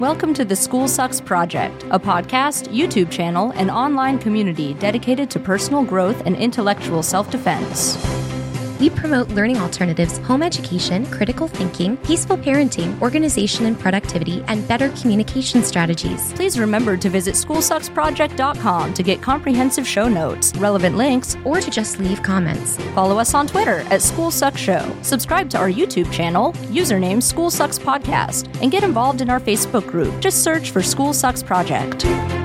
Welcome to the School Sucks Project, a podcast, YouTube channel, and online community dedicated to personal growth and intellectual self-defense. We promote learning alternatives, home education, critical thinking, peaceful parenting, organization and productivity, and better communication strategies. Please remember to visit SchoolSucksProject.com to get comprehensive show notes, relevant links, Or to just leave comments. follow us on Twitter at SchoolSucksShow, subscribe to our YouTube channel, username School Sucks Podcast, and get involved in our Facebook group. Just search for School Sucks Project.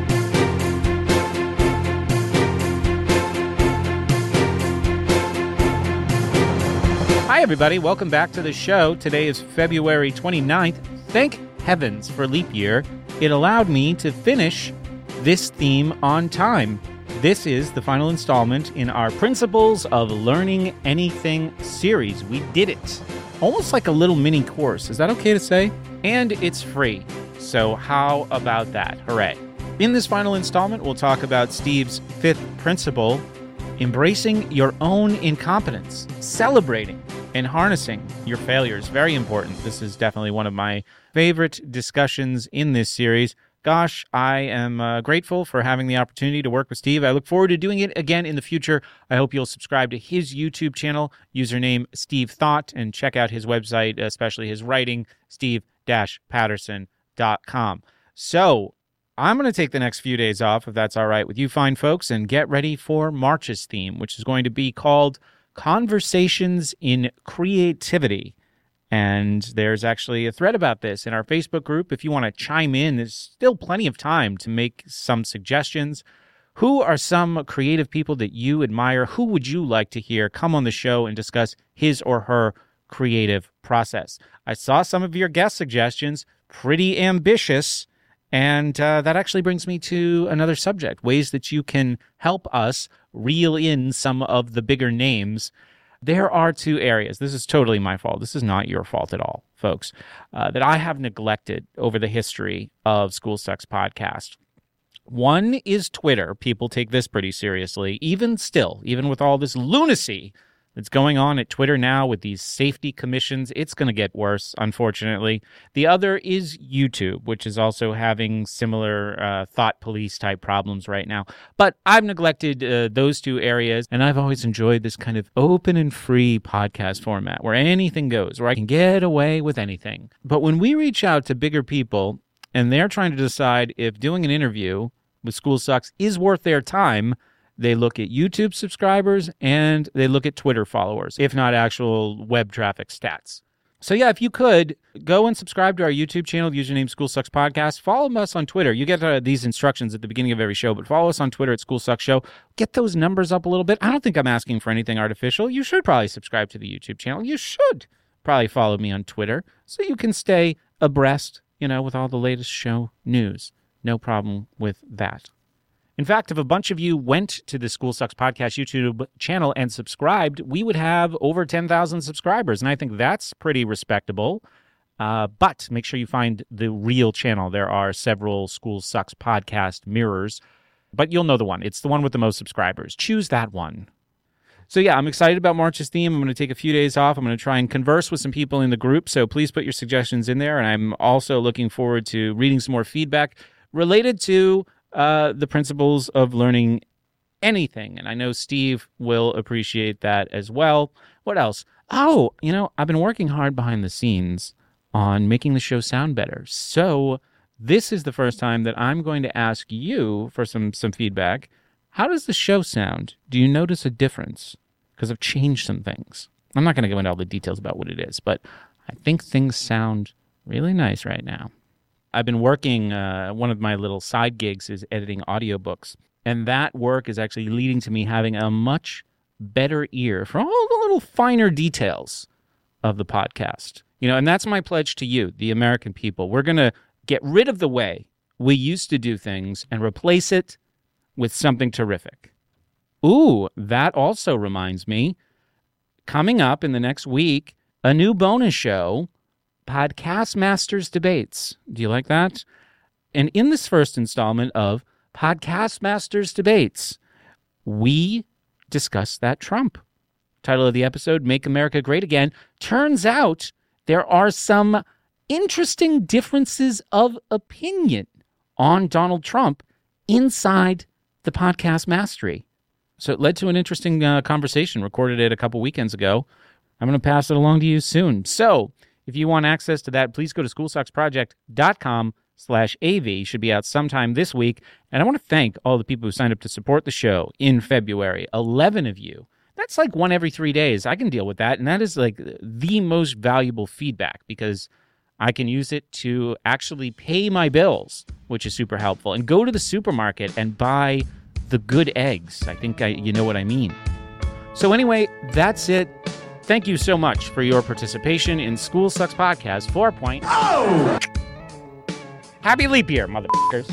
Hi, everybody. Welcome back to the show. Today is February 29th. Thank heavens for leap year. It allowed me to finish this theme on time. This is the final installment in our Principles of Learning Anything series. We did it. Almost like a little mini course. Is that okay to say? And it's free. So how about that? Hooray. In this final installment, we'll talk about Steve's fifth principle, embracing your own incompetence, celebrating and harnessing your failures. Very important. This is definitely one of my favorite discussions in this series. Gosh, I am grateful for having the opportunity to work with Steve. I look forward to doing it again in the future. I hope you'll subscribe to his YouTube channel, username Steve Thought, and check out his website, especially his writing, steve-patterson.com. So I'm going to take the next few days off, if that's all right with you fine folks, and get ready for March's theme, which is going to be called Conversations in Creativity. And there's actually a thread about this in our Facebook group. If you want to chime in, there's still plenty of time to make some suggestions. Who are some creative people that you admire? Who would you like to hear come on the show and discuss his or her creative process? I saw some of your guest suggestions, pretty ambitious. And that actually brings me to another subject, ways that you can help us reel in some of the bigger names. There are two areas. This is totally my fault. This is not your fault at all, folks, that I have neglected over the history of School Sucks Podcast. One is Twitter. People take this pretty seriously. Even still, even with all this lunacy that's going on at Twitter now with these safety commissions, it's going to get worse, unfortunately. The other is YouTube, which is also having similar thought police type problems right now. But I've neglected those two areas, and I've always enjoyed this kind of open and free podcast format where anything goes, where I can get away with anything. But when we reach out to bigger people and they're trying to decide if doing an interview with School Sucks is worth their time, they look at YouTube subscribers and they look at Twitter followers, if not actual web traffic stats. So yeah, if you could, go and subscribe to our YouTube channel, username School Sucks Podcast. Follow us on Twitter. You get these instructions at the beginning of every show, but follow us on Twitter at School Sucks Show. Get those numbers up a little bit. I don't think I'm asking for anything artificial. You should probably subscribe to the YouTube channel. You should probably follow me on Twitter so you can stay abreast, with all the latest show news. No problem with that. In fact, if a bunch of you went to the School Sucks Podcast YouTube channel and subscribed, we would have over 10,000 subscribers, and I think that's pretty respectable. But make sure you find the real channel. There are several School Sucks Podcast mirrors, but you'll know the one. It's the one with the most subscribers. Choose that one. So yeah, I'm excited about March's theme. I'm going to take a few days off. I'm going to try and converse with some people in the group, so please put your suggestions in there, and I'm also looking forward to reading some more feedback related to the principles of learning anything. And I know Steve will appreciate that as well. What else? Oh, I've been working hard behind the scenes on making the show sound better. So this is the first time that I'm going to ask you for some feedback. How does the show sound? Do you notice a difference? Because I've changed some things. I'm not going to go into all the details about what it is, but I think things sound really nice right now. I've been working, one of my little side gigs is editing audiobooks, and that work is actually leading to me having a much better ear for all the little finer details of the podcast. And that's my pledge to you, the American people. We're going to get rid of the way we used to do things and replace it with something terrific. Ooh, that also reminds me, coming up in the next week, a new bonus show, Podcast Masters Debates. Do you like that? And in this first installment of Podcast Masters Debates, we discuss that Trump. Title of the episode, Make America Great Again. Turns out there are some interesting differences of opinion on Donald Trump inside the podcast Mastery. So it led to an interesting conversation, recorded it a couple weekends ago. I'm going to pass it along to you soon. So if you want access to that, please go to schoolsucksproject.com/AV. Should be out sometime this week. And I want to thank all the people who signed up to support the show in February. 11 of you. That's like one every 3 days. I can deal with that. And that is like the most valuable feedback because I can use it to actually pay my bills, which is super helpful, and go to the supermarket and buy the good eggs. I think you know what I mean. So anyway, that's it. Thank you so much for your participation in School Sucks Podcast 4.0. Oh! Happy leap year, motherfuckers.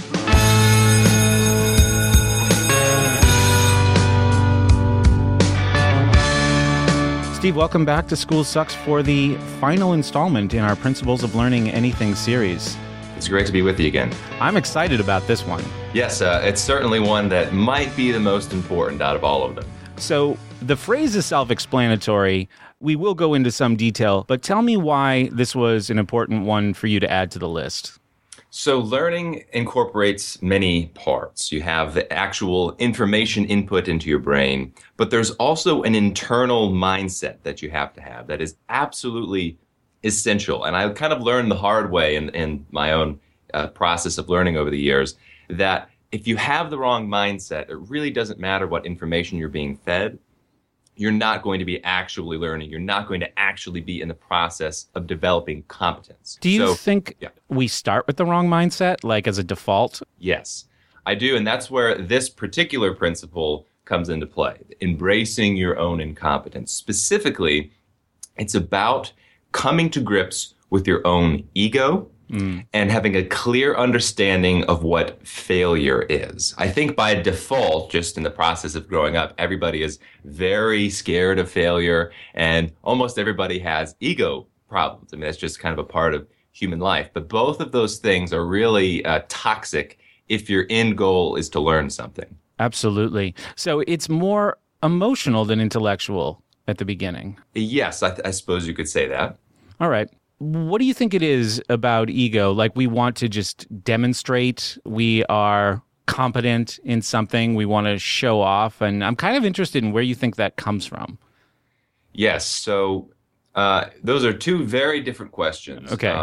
Steve, welcome back to School Sucks for the final installment in our Principles of Learning Anything series. It's great to be with you again. I'm excited about this one. Yes, it's certainly one that might be the most important out of all of them. So the phrase is self-explanatory. We will go into some detail, but tell me why this was an important one for you to add to the list. So learning incorporates many parts. You have the actual information input into your brain, but there's also an internal mindset that you have to have that is absolutely essential. And I kind of learned the hard way in my own process of learning over the years that if you have the wrong mindset, it really doesn't matter what information you're being fed. You're not going to be actually learning. You're not going to actually be in the process of developing competence. Do you think we start with the wrong mindset, like as a default? Yes, I do. And that's where this particular principle comes into play. Embracing your own incompetence. Specifically, it's about coming to grips with your own ego and having a clear understanding of what failure is. I think by default, just in the process of growing up, everybody is very scared of failure and almost everybody has ego problems. I mean, that's just kind of a part of human life. But both of those things are really toxic if your end goal is to learn something. Absolutely. So it's more emotional than intellectual at the beginning. Yes, I suppose you could say that. All right. What do you think it is about ego? Like we want to just demonstrate we are competent in something. We want to show off. And I'm kind of interested in where you think that comes from. Yes. So those are two very different questions. Okay.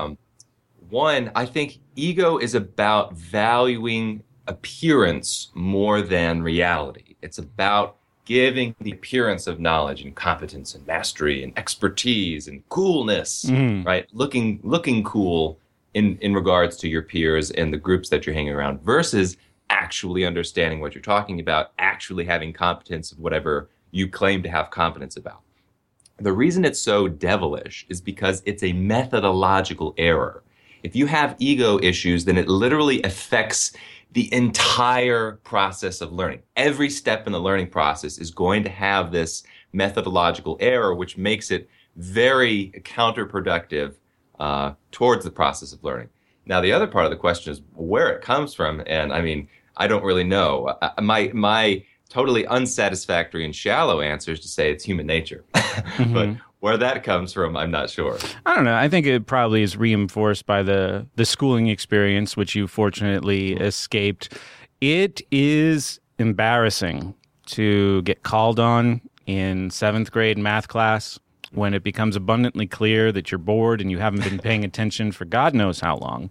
One, I think ego is about valuing appearance more than reality. It's about giving the appearance of knowledge and competence and mastery and expertise and coolness, right? Looking cool in regards to your peers and the groups that you're hanging around versus actually understanding what you're talking about, actually having competence of whatever you claim to have competence about. The reason it's so devilish is because it's a methodological error. If you have ego issues, then it literally affects the entire process of learning. Every step in the learning process is going to have this methodological error, which makes it very counterproductive towards the process of learning. Now, the other part of the question is where it comes from. And I mean, I don't really know. My totally unsatisfactory and shallow answer is to say it's human nature. But where that comes from, I'm not sure. I don't know. I think it probably is reinforced by the schooling experience, which you fortunately escaped. It is embarrassing to get called on in 7th grade math class when it becomes abundantly clear that you're bored and you haven't been paying attention for God knows how long.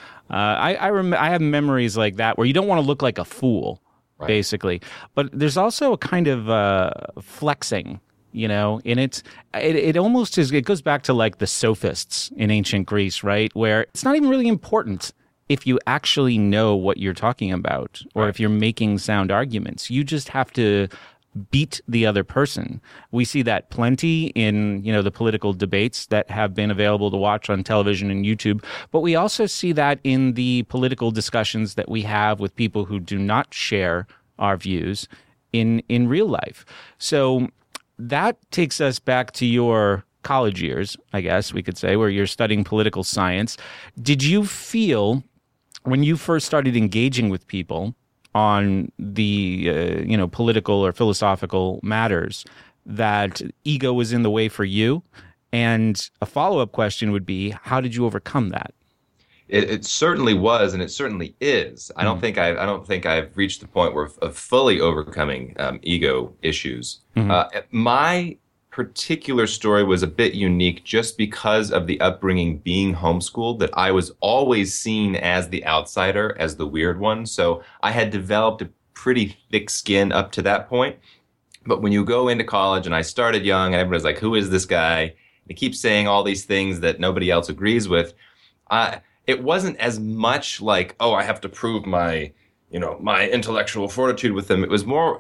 I have memories like that where you don't want to look like a fool, right, basically. But there's also a kind of flexing, you know, and it almost is, it goes back to like the sophists in ancient Greece, right? Where it's not even really important if you actually know what you're talking about or right, if you're making sound arguments. You just have to beat the other person. We see that plenty in, you know, the political debates that have been available to watch on television and YouTube, but we also see that in the political discussions that we have with people who do not share our views in real life. So that takes us back to your college years, I guess we could say, where you're studying political science. Did you feel when you first started engaging with people on the political or philosophical matters that ego was in the way for you? And a follow-up question would be, how did you overcome that? It certainly was, and it certainly is. I don't think I've reached the point of fully overcoming ego issues. My particular story was a bit unique just because of the upbringing being homeschooled, that I was always seen as the outsider, as the weird one. So I had developed a pretty thick skin up to that point. But when you go into college, and I started young, and everybody's like, who is this guy? And he keeps saying all these things that nobody else agrees with. It wasn't as much like, oh, I have to prove my intellectual fortitude with them. It was more,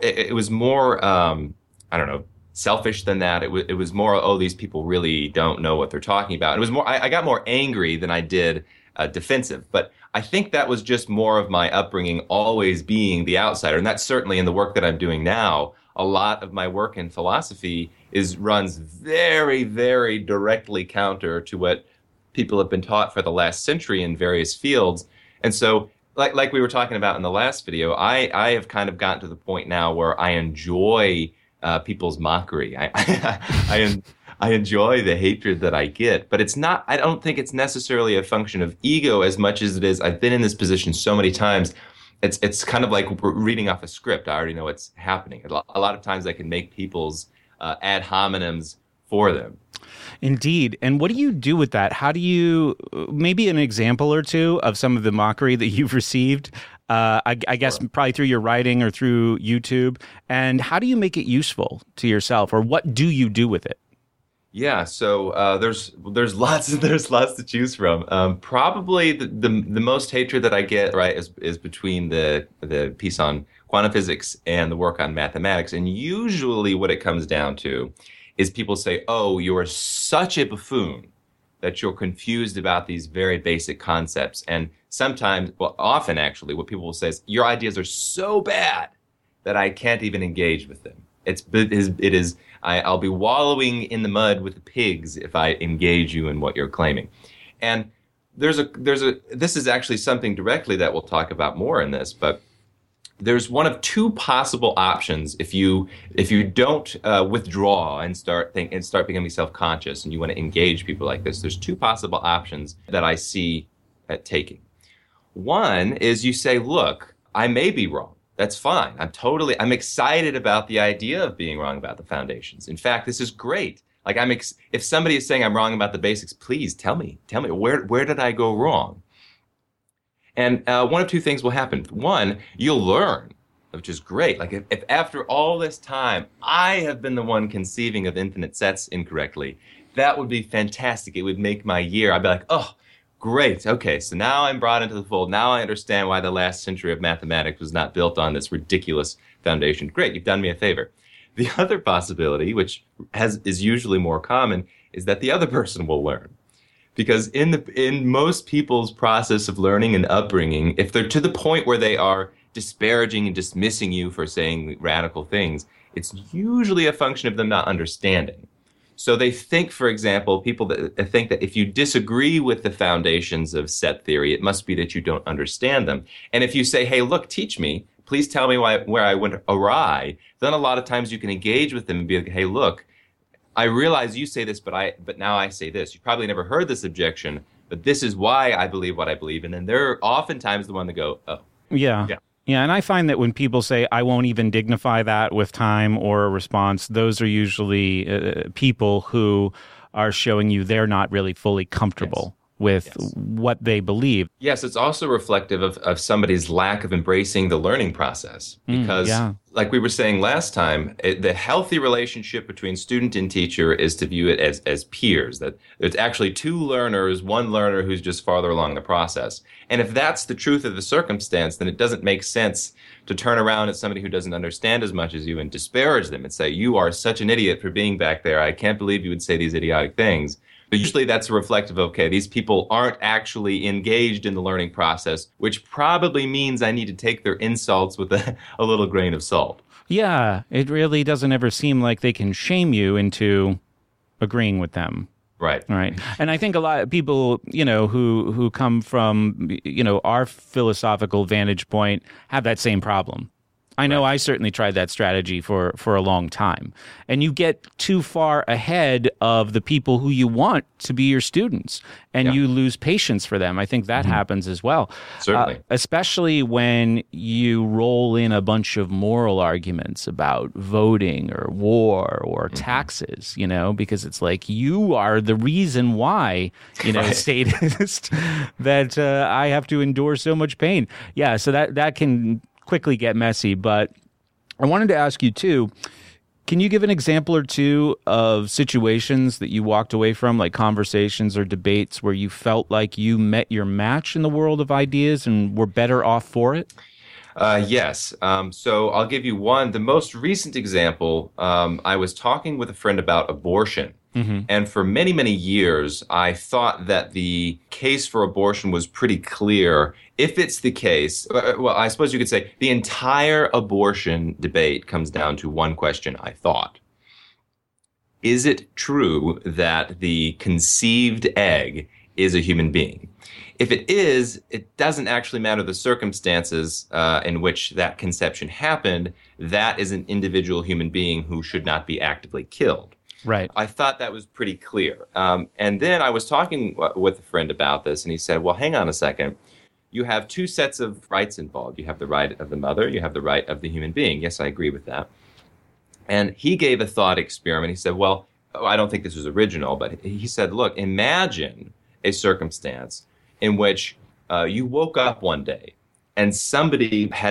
I don't know, selfish than that. It was more, oh, these people really don't know what they're talking about. It was more, I got more angry than I did defensive. But I think that was just more of my upbringing, always being the outsider. And that's certainly in the work that I'm doing now. A lot of my work in philosophy runs very, very directly counter to what people have been taught for the last century in various fields. And so, like we were talking about in the last video, I have kind of gotten to the point now where I enjoy people's mockery. I enjoy the hatred that I get, but I don't think it's necessarily a function of ego as much as it is, I've been in this position so many times. It's kind of like reading off a script. I already know what's happening. A lot of times I can make people's ad hominems for them. Indeed. And what do you do with that? How do you, maybe an example or two of some of the mockery that you've received, I guess probably through your writing or through YouTube, and how do you make it useful to yourself, or what do you do with it? Yeah, so there's lots to choose from. Probably the most hatred that I get, right, is between the piece on quantum physics and the work on mathematics. And usually what it comes down to is people say, oh, you are such a buffoon that you're confused about these very basic concepts. And sometimes, well, often actually, what people will say is, your ideas are so bad that I can't even engage with them. I'll be wallowing in the mud with the pigs if I engage you in what you're claiming. And this is actually something directly that we'll talk about more in this, but there's one of two possible options if you don't withdraw and start becoming self-conscious and you want to engage people like this. There's two possible options that I see at taking. One is you say, look, I may be wrong. That's fine. I'm excited about the idea of being wrong about the foundations. In fact, this is great. Like if somebody is saying I'm wrong about the basics, please tell me where did I go wrong? And one of two things will happen. One, you'll learn, which is great. Like if after all this time, I have been the one conceiving of infinite sets incorrectly, that would be fantastic. It would make my year. I'd be like, oh, great. Okay, so now I'm brought into the fold. Now I understand why the last century of mathematics was not built on this ridiculous foundation. Great, you've done me a favor. The other possibility, which is usually more common, is that the other person will learn. Because in most people's process of learning and upbringing, if they're to the point where they are disparaging and dismissing you for saying radical things, it's usually a function of them not understanding. So they think, for example, people that think that if you disagree with the foundations of set theory, it must be that you don't understand them. And if you say, hey, look, teach me, please tell me where I went awry, then a lot of times you can engage with them and be like, hey, look, I realize you say this, but now I say this. You probably never heard this objection, but this is why I believe what I believe. And then they're oftentimes the one that go, oh. Yeah. Yeah, and I find that when people say, I won't even dignify that with time or a response, those are usually people who are showing you they're not really fully comfortable with what they believe. Yes, it's also reflective of somebody's lack of embracing the learning process. Because, like we were saying last time, the healthy relationship between student and teacher is to view it as peers, that it's actually two learners, one learner who's just farther along the process. And if that's the truth of the circumstance, then it doesn't make sense to turn around at somebody who doesn't understand as much as you and disparage them and say, you are such an idiot for being back there. I can't believe you would say these idiotic things. But usually that's reflective of, okay, these people aren't actually engaged in the learning process, which probably means I need to take their insults with a little grain of salt. Yeah, it really doesn't ever seem like they can shame you into agreeing with them. Right. Right. And I think a lot of people, who come from, our philosophical vantage point have that same problem. I know I certainly tried that strategy for a long time. And you get too far ahead of the people who you want to be your students, and you lose patience for them. I think that happens as well. Certainly. Especially when you roll in a bunch of moral arguments about voting or war or taxes, because it's like you are the reason why, statist, that I have to endure so much pain. Yeah, so that can quickly get messy, but I wanted to ask you too, can you give an example or two of situations that you walked away from, like conversations or debates where you felt like you met your match in the world of ideas and were better off for it? Yes. So I'll give you one. The most recent example, I was talking with a friend about abortion. And for many, many years, I thought that the case for abortion was pretty clear. If it's the case, well, I suppose you could say the entire abortion debate comes down to one question, I thought. Is it true that the conceived egg is a human being? If it is, it doesn't actually matter the circumstances in which that conception happened. That is an individual human being who should not be actively killed. Right. I thought that was pretty clear. And then I was talking with a friend about this, and he said, well, hang on a second. You have two sets of rights involved. You have the right of the mother. You have the right of the human being. Yes, I agree with that. And he gave a thought experiment. He said, well, I don't think this was original, but he said, look, imagine a circumstance in which you woke up one day and somebody had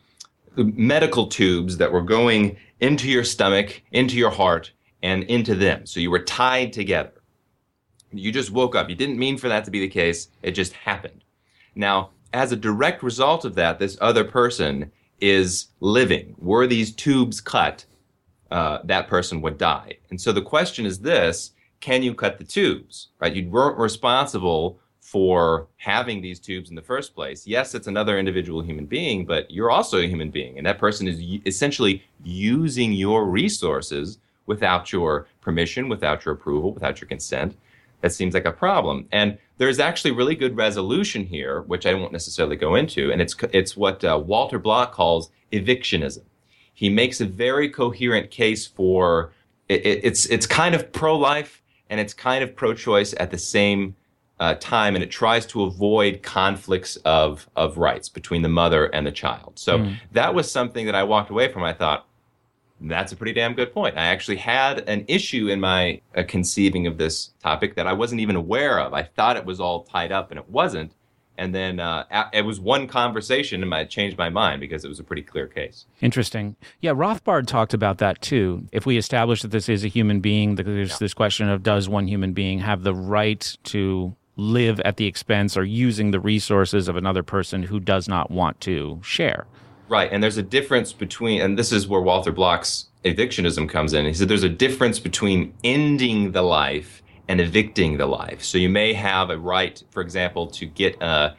medical tubes that were going into your stomach, into your heart, and into them. So you were tied together. You just woke up. You didn't mean for that to be the case. It just happened. Now, as a direct result of that, this other person is living. Were these tubes cut, that person would die. And so the question is this, can you cut the tubes? Right? You weren't responsible for having these tubes in the first place. Yes, it's another individual human being, but you're also a human being. And that person is essentially using your resources without your permission, without your approval, without your consent. That seems like a problem. And there's actually really good resolution here, which I won't necessarily go into, and it's what Walter Block calls evictionism. He makes a very coherent case for it's kind of pro-life and it's kind of pro-choice at the same time, and it tries to avoid conflicts of rights between the mother and the child. So that was something that I walked away from. I thought, that's a pretty damn good point. I actually had an issue in my conceiving of this topic that I wasn't even aware of. I thought it was all tied up, and it wasn't. And then it was one conversation, and I changed my mind because it was a pretty clear case. Interesting. Yeah, Rothbard talked about that too. If we establish that this is a human being, there's this question of does one human being have the right to live at the expense or using the resources of another person who does not want to share? Right, and there's a difference between, and this is where Walter Block's evictionism comes in. He said there's a difference between ending the life and evicting the life. So you may have a right, for example, to get to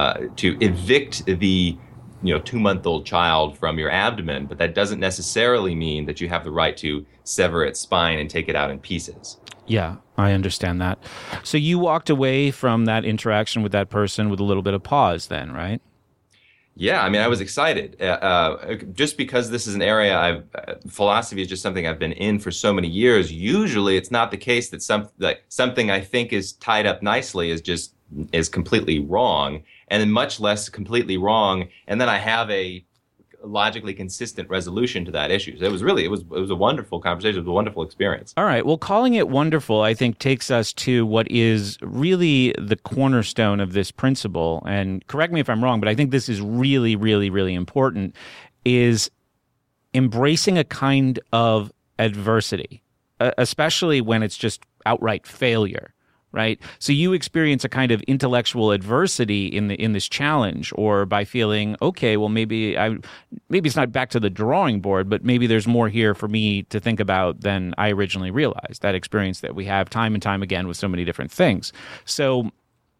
evict the 2-month-old child from your abdomen, but that doesn't necessarily mean that you have the right to sever its spine and take it out in pieces. Yeah, I understand that. So you walked away from that interaction with that person with a little bit of pause then, right? Yeah, I mean, I was excited just because this is an area philosophy is just something I've been in for so many years. Usually it's not the case that something I think is tied up nicely is completely wrong, and then much less completely wrong. And then I have a logically consistent resolution to that issue. So it was a wonderful conversation. It was a wonderful experience. All right. Well, calling it wonderful, I think, takes us to what is really the cornerstone of this principle. And correct me if I'm wrong, but I think this is really, really, really important, is embracing a kind of adversity, especially when it's just outright failure. Right. So you experience a kind of intellectual adversity in this challenge, or by feeling, okay, well, maybe it's not back to the drawing board, but maybe there's more here for me to think about than I originally realized. That experience that we have time and time again with so many different things. So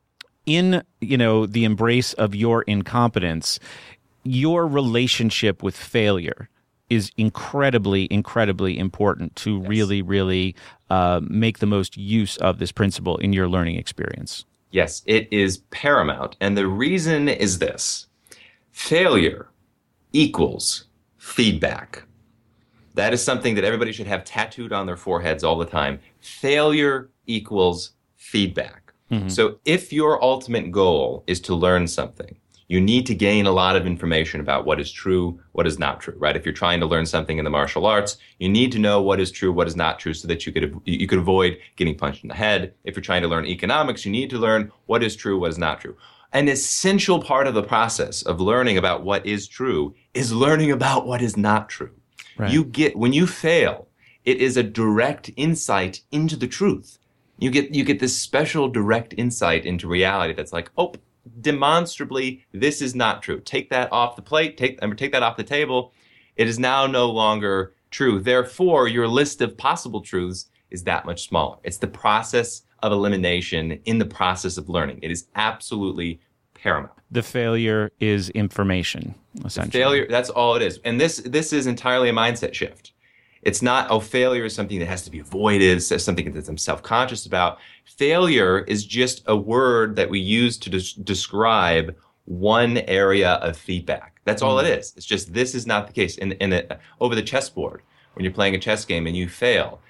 in, the embrace of your incompetence, your relationship with failure is incredibly, incredibly important to really, really make the most use of this principle in your learning experience. Yes, it is paramount. And the reason is this. Failure equals feedback. That is something that everybody should have tattooed on their foreheads all the time. Failure equals feedback. Mm-hmm. So if your ultimate goal is to learn something, you need to gain a lot of information about what is true, what is not true, right? If you're trying to learn something in the martial arts, you need to know what is true, what is not true, so that you could avoid getting punched in the head. If you're trying to learn economics, you need to learn what is true, what is not true. An essential part of the process of learning about what is true is learning about what is not true. Right. When you fail, it is a direct insight into the truth. You get this special direct insight into reality that's like, oh, demonstrably, this is not true. Take that off the plate, take that off the table. It is now no longer true. Therefore, your list of possible truths is that much smaller. It's the process of elimination in the process of learning. It is absolutely paramount. The failure is information, essentially. Failure, that's all it is. And this is entirely a mindset shift. It's not, failure is something that has to be avoided, it's something that I'm self-conscious about. Failure is just a word that we use to describe one area of feedback. That's all it is. It's just, this is not the case. Over the chessboard, when you're playing a chess game and you fail,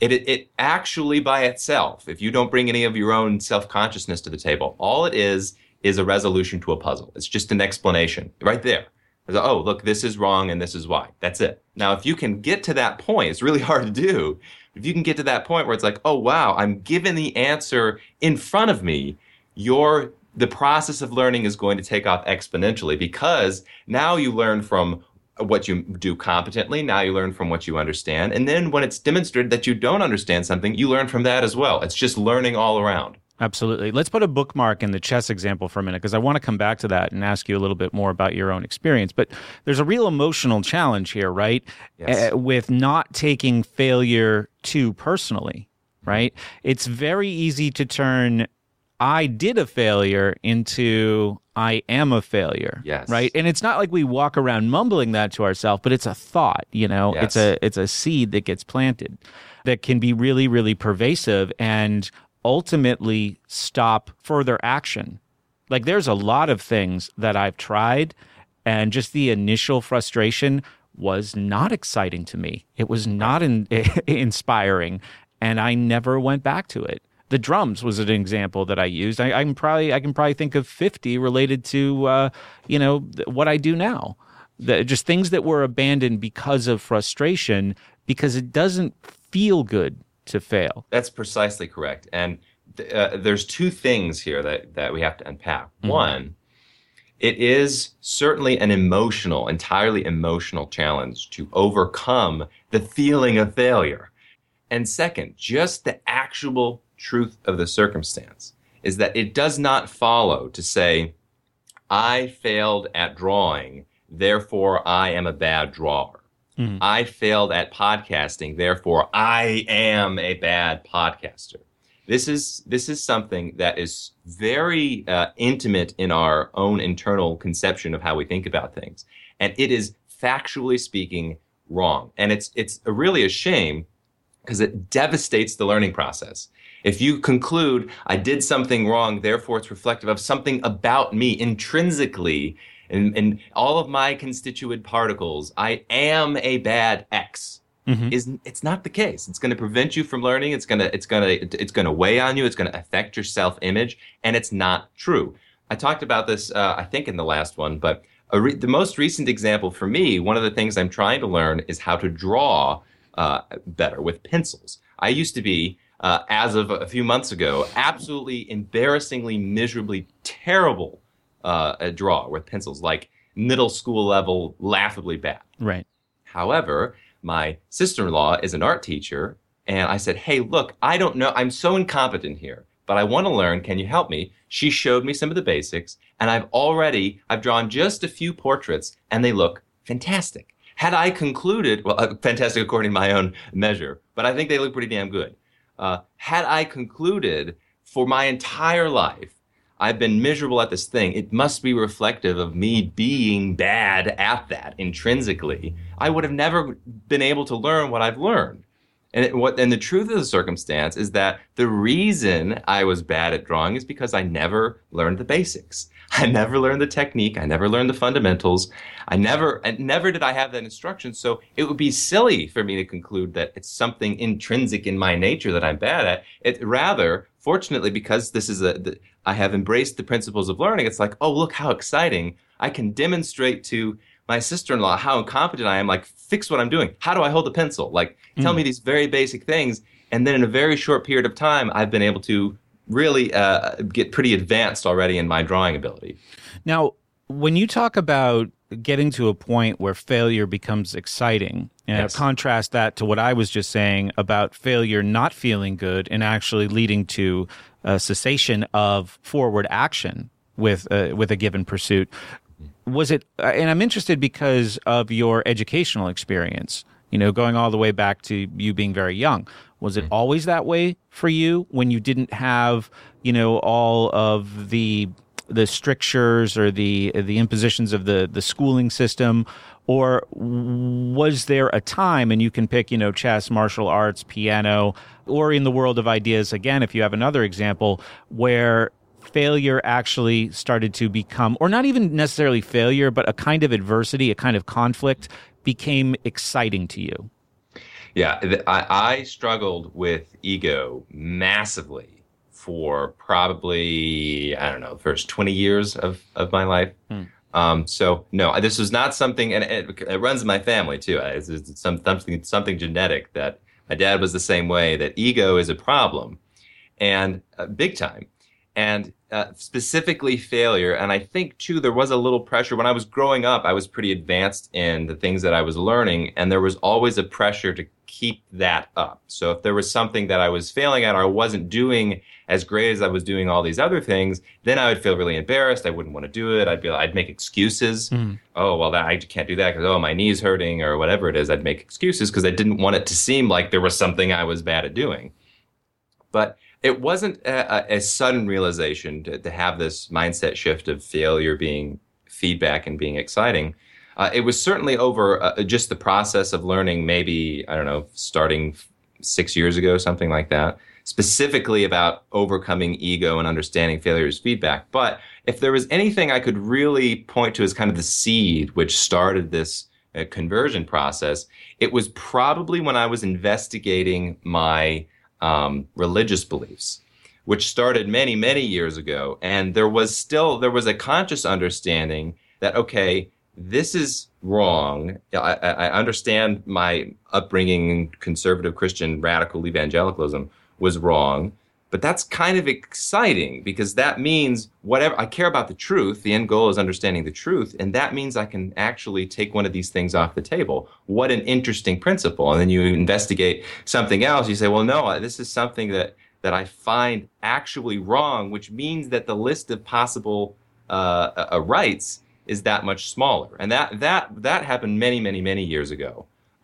it actually by itself, if you don't bring any of your own self-consciousness to the table, all it is a resolution to a puzzle. It's just an explanation right there. Oh, look, this is wrong and this is why. That's it. Now, if you can get to that point, it's really hard to do. If you can get to that point where it's like, oh, wow, I'm given the answer in front of me, the process of learning is going to take off exponentially, because now you learn from what you do competently. Now you learn from what you understand. And then when it's demonstrated that you don't understand something, you learn from that as well. It's just learning all around. Absolutely. Let's put a bookmark in the chess example for a minute, because I want to come back to that and ask you a little bit more about your own experience. But there's a real emotional challenge here, right? Yes. With not taking failure too personally, right? It's very easy to turn I did a failure into I am a failure. Yes. Right? And it's not like we walk around mumbling that to ourselves, but it's a thought, Yes. It's a seed that gets planted that can be really, really pervasive and ultimately stop further action. Like, there's a lot of things that I've tried, and just the initial frustration was not exciting to me. It was not inspiring, and I never went back to it. The drums was an example that I used. I can probably think of 50 related to what I do now. Just things that were abandoned because of frustration, because it doesn't feel good to fail. That's precisely correct. And there's two things here that we have to unpack. Mm-hmm. One, it is certainly an entirely emotional challenge to overcome the feeling of failure. And second, just the actual truth of the circumstance is that it does not follow to say, I failed at drawing, therefore I am a bad drawer. Mm-hmm. I failed at podcasting, therefore I am a bad podcaster. This is something that is very intimate in our own internal conception of how we think about things, and it is factually speaking wrong. And it's really a shame, because it devastates the learning process. If you conclude I did something wrong, therefore it's reflective of something about me intrinsically. And all of my constituent particles, I am a bad X. Mm-hmm. It's not the case. It's going to prevent you from learning. It's going to weigh on you. It's going to affect your self-image, and it's not true. I talked about this, I think, in the last one, but the most recent example for me, one of the things I'm trying to learn is how to draw better with pencils. I used to be, as of a few months ago, absolutely embarrassingly, miserably terrible a draw with pencils, like middle school level, laughably bad. Right. However, my sister-in-law is an art teacher, and I said, hey, look, I don't know, I'm so incompetent here, but I want to learn. Can you help me? She showed me some of the basics, and I've drawn just a few portraits, and they look fantastic. Had I concluded, fantastic according to my own measure, but I think they look pretty damn good. Had I concluded for my entire life, I've been miserable at this thing, it must be reflective of me being bad at that intrinsically, I would have never been able to learn what I've learned. And the truth of the circumstance is that the reason I was bad at drawing is because I never learned the basics. I never learned the technique. I never learned the fundamentals. And never did I have that instruction. So it would be silly for me to conclude that it's something intrinsic in my nature that I'm bad at. It rather, fortunately, because I have embraced the principles of learning. It's like, oh, look how exciting! I can demonstrate to my sister-in-law how incompetent I am. Like, fix what I'm doing. How do I hold a pencil? Like, tell me these very basic things. And then in a very short period of time, I've been able to really get pretty advanced already in my drawing ability. Now, when you talk about getting to a point where failure becomes exciting, Yes. contrast that to what I was just saying about failure not feeling good and actually leading to a cessation of forward action with a given pursuit. Was it, and I'm interested because of your educational experience, going all the way back to you being very young. Was it always that way for you when you didn't have, all of the strictures or the impositions of the schooling system? Or was there a time, and you can pick, chess, martial arts, piano, or in the world of ideas, again, if you have another example, where failure actually started to become, or not even necessarily failure, but a kind of adversity, a kind of conflict became exciting to you? Yeah, I struggled with ego massively for probably, I don't know, the first 20 years of my life. So no, this was not something, and it runs in my family too. It's something genetic that my dad was the same way, that ego is a problem, and big time. And specifically failure. And I think, too, there was a little pressure. When I was growing up, I was pretty advanced in the things that I was learning, and there was always a pressure to keep that up. So if there was something that I was failing at or I wasn't doing as great as I was doing all these other things, then I would feel really embarrassed. I wouldn't want to do it. I'd make excuses. Oh, well, I can't do that because, my knee's hurting or whatever it is. I'd make excuses because I didn't want it to seem like there was something I was bad at doing. But it wasn't a sudden realization to have this mindset shift of failure being feedback and being exciting. It was certainly over just the process of learning, maybe, I don't know, starting 6 years ago, something like that, specifically about overcoming ego and understanding failure as feedback. But if there was anything I could really point to as kind of the seed which started this conversion process, it was probably when I was investigating my religious beliefs, which started many, many years ago. And there was a conscious understanding that, okay, this is wrong. I understand my upbringing, conservative Christian radical evangelicalism was wrong, but that's kind of exciting because that means whatever I care about the truth, the end goal is understanding the truth. And that means I can actually take one of these things off the table. What an interesting principle. And then you investigate something else. You say, well, no, this is something that I find actually wrong, which means that the list of possible rights is that much smaller. And that happened many, many, many years ago.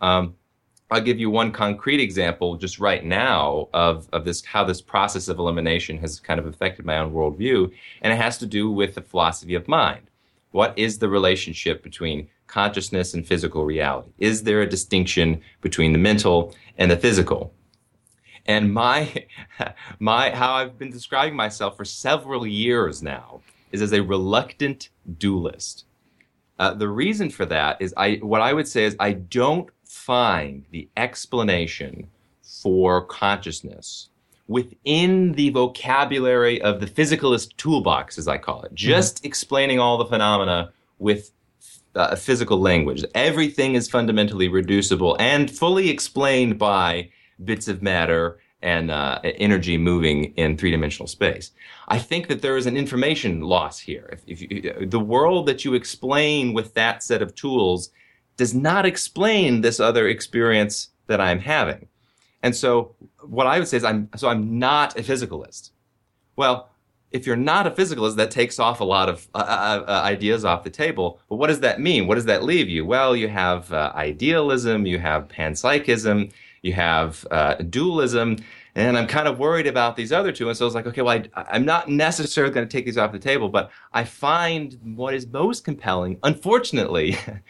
I'll give you one concrete example just right now of this, how this process of elimination has kind of affected my own worldview, and it has to do with the philosophy of mind. What is the relationship between consciousness and physical reality? Is there a distinction between the mental and the physical? And my how I've been describing myself for several years now is as a reluctant dualist. The reason for that is what I would say is I don't find the explanation for consciousness within the vocabulary of the physicalist toolbox, as I call it, just explaining all the phenomena with physical language. Everything is fundamentally reducible and fully explained by bits of matter and energy moving in three-dimensional space. I think that there is an information loss here. If the world that you explain with that set of tools does not explain this other experience that I'm having. And so what I would say is I'm not a physicalist. Well, if you're not a physicalist, that takes off a lot of ideas off the table. But what does that mean? What does that leave you? Well, you have idealism, you have panpsychism, you have dualism, and I'm kind of worried about these other two. And so I was like, okay, well, I'm not necessarily going to take these off the table, but I find what is most compelling, unfortunately,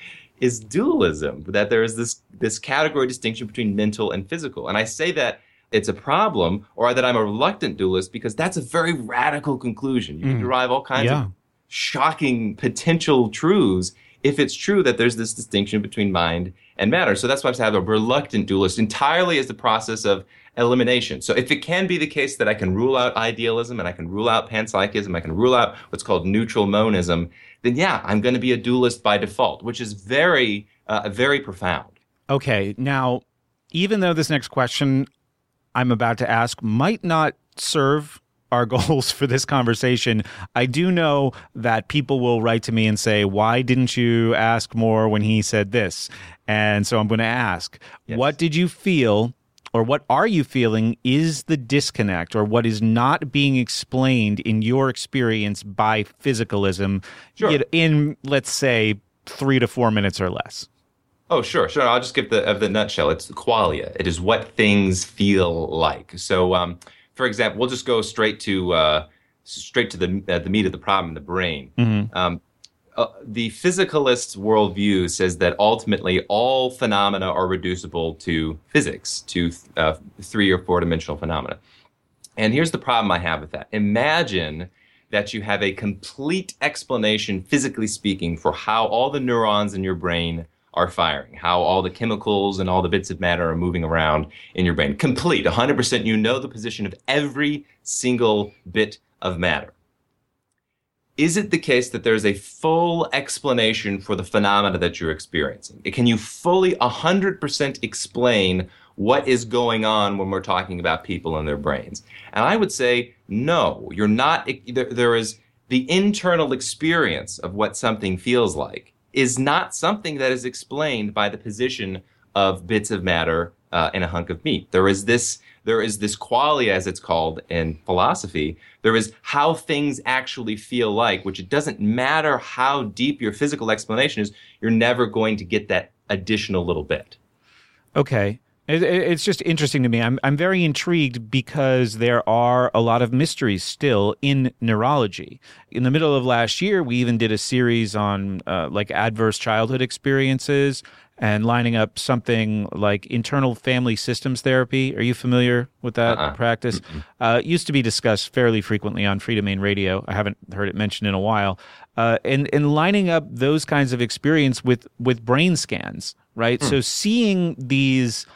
is dualism, that there is this category distinction between mental and physical. And I say that it's a problem, or that I'm a reluctant dualist, because that's a very radical conclusion. You can derive all kinds of shocking potential truths if it's true that there's this distinction between mind and matter. So that's why I have a reluctant dualist entirely as the process of elimination. So if it can be the case that I can rule out idealism and I can rule out panpsychism, I can rule out what's called neutral monism, then yeah, I'm going to be a dualist by default, which is very profound. Okay. Now, even though this next question I'm about to ask might not serve our goals for this conversation, I do know that people will write to me and say, why didn't you ask more when he said this? And so I'm going to ask, what did you feel, or what are you feeling is the disconnect, or what is not being explained in your experience by physicalism in, let's say, 3 to 4 minutes or less? Oh, sure. I'll just give the nutshell. It's qualia. It is what things feel like. So, for example, we'll just go straight to the meat of the problem in the brain. Mm-hmm. The physicalist's worldview says that ultimately all phenomena are reducible to physics, to 3 or 4 dimensional phenomena. And here's the problem I have with that. Imagine that you have a complete explanation, physically speaking, for how all the neurons in your brain are firing, how all the chemicals and all the bits of matter are moving around in your brain. Complete, 100%. You know the position of every single bit of matter. Is it the case that there's a full explanation for the phenomena that you're experiencing? Can you fully 100% explain what is going on when we're talking about people and their brains? And I would say, no, you're not. There is the internal experience of what something feels like is not something that is explained by the position of bits of matter in a hunk of meat. There is this qualia, as it's called in philosophy. There is how things actually feel like, which it doesn't matter how deep your physical explanation is, you're never going to get that additional little bit. Okay. It's just interesting to me. I'm very intrigued because there are a lot of mysteries still in neurology. In the middle of last year, we even did a series on like adverse childhood experiences and lining up something like internal family systems therapy. Are you familiar with that practice? It used to be discussed fairly frequently on Free Domain Radio. I haven't heard it mentioned in a while. And lining up those kinds of experience with brain scans, right? So seeing these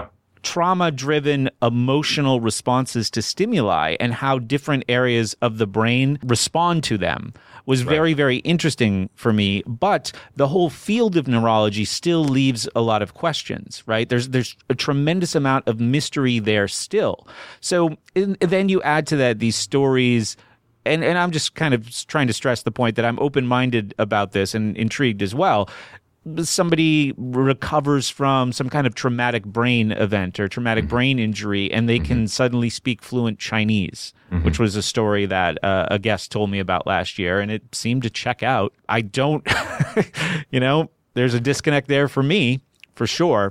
trauma-driven emotional responses to stimuli and how different areas of the brain respond to them was very, very interesting for me. But the whole field of neurology still leaves a lot of questions, right? There's a tremendous amount of mystery there still. So then you add to that these stories. And I'm just kind of trying to stress the point that I'm open-minded about this and intrigued as well. Somebody recovers from some kind of traumatic brain event or traumatic brain injury, and they can suddenly speak fluent Chinese, which was a story that a guest told me about last year, and it seemed to check out. I don't, there's a disconnect there for me, for sure.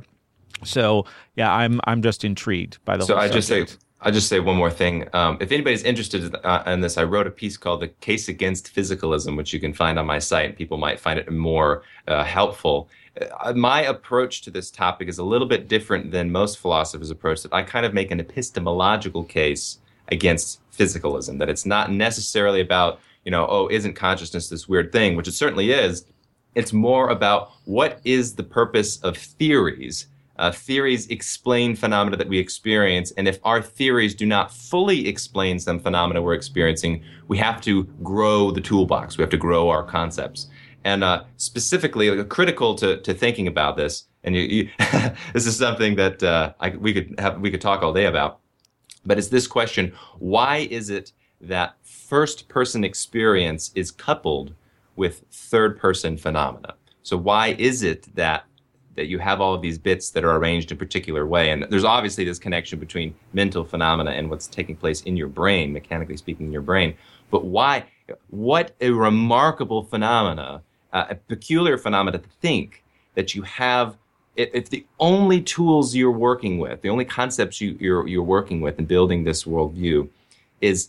So, yeah, I'm just intrigued by the whole subject. I'll just say one more thing. If anybody's interested in this, I wrote a piece called The Case Against Physicalism, which you can find on my site. People might find it more helpful. My approach to this topic is a little bit different than most philosophers' approach. That I kind of make an epistemological case against physicalism, that it's not necessarily about, isn't consciousness this weird thing, which it certainly is. It's more about what is the purpose of theories. Theories explain phenomena that we experience, and if our theories do not fully explain some phenomena we're experiencing, we have to grow the toolbox. We have to grow our concepts. And specifically, critical to thinking about this, and this is something that we could talk all day about, but it's this question: why is it that first-person experience is coupled with third-person phenomena? So why is it that you have all of these bits that are arranged in a particular way? And there's obviously this connection between mental phenomena and what's taking place in your brain, mechanically speaking, in your brain. But why? What a remarkable phenomena, a peculiar phenomena to think that you have, if the only tools you're working with, the only concepts you're working with in building this worldview is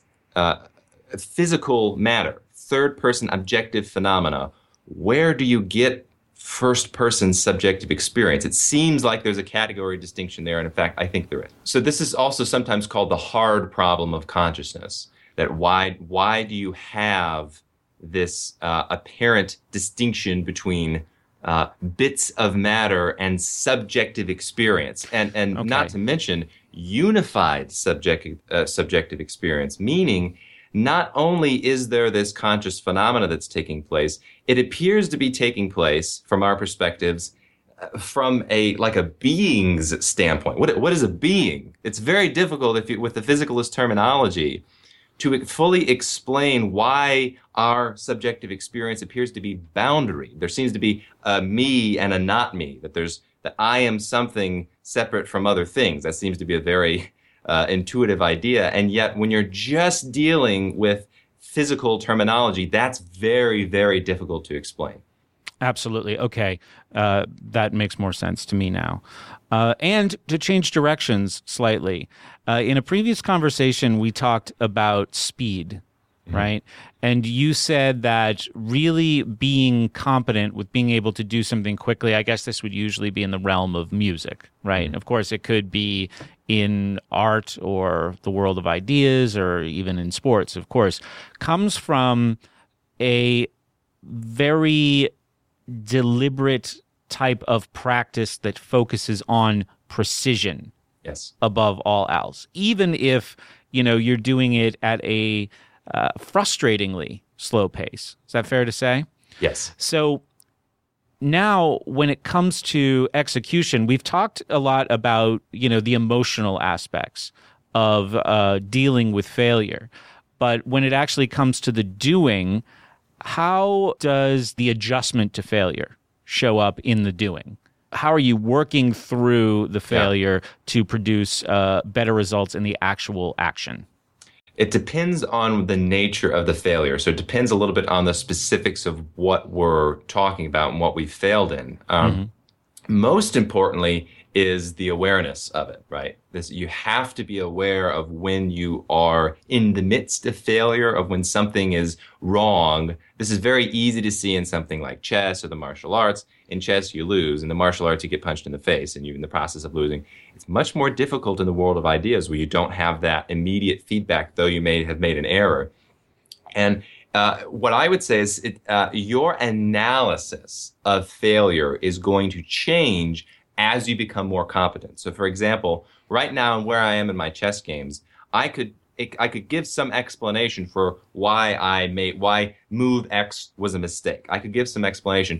physical matter, third-person objective phenomena. Where do you get first-person subjective experience. It seems like there's a category distinction there, and in fact, I think there is. So this is also sometimes called the hard problem of consciousness, that why do you have this apparent distinction between bits of matter and subjective experience, and okay. Not to mention unified subjective experience, meaning not only is there this conscious phenomena that's taking place, it appears to be taking place from our perspectives from a being's standpoint. What is a being? It's very difficult with the physicalist terminology to fully explain why our subjective experience appears to be boundary. There seems to be a me and a not me, that I am something separate from other things. That seems to be a very intuitive idea. And yet when you're just dealing with physical terminology, that's very, very difficult to explain. Absolutely. Okay. That makes more sense to me now. And to change directions slightly, in a previous conversation, we talked about speed, right? And you said that really being competent with being able to do something quickly, I guess this would usually be in the realm of music, right? And of course, it could be in art or the world of ideas or even in sports, of course, comes from a very deliberate type of practice that focuses on precision. Yes. Above all else, even if you're doing it at a frustratingly slow pace. Is that fair to say? Yes. So now, when it comes to execution, we've talked a lot about the emotional aspects of dealing with failure, but when it actually comes to the doing, how does the adjustment to failure show up in the doing? How are you working through the failure to produce better results in the actual action? It depends on the nature of the failure. So it depends a little bit on the specifics of what we're talking about and what we failed in. Most importantly is the awareness of it, right? You have to be aware of when you are in the midst of failure, of when something is wrong. This is very easy to see in something like chess or the martial arts. In chess, you lose. In the martial arts, you get punched in the face, and you're in the process of losing. It's much more difficult in the world of ideas where you don't have that immediate feedback, though you may have made an error. And what I would say is your analysis of failure is going to change as you become more competent. So, for example, right now and where I am in my chess games, I could give some explanation for why move X was a mistake. I could give some explanation.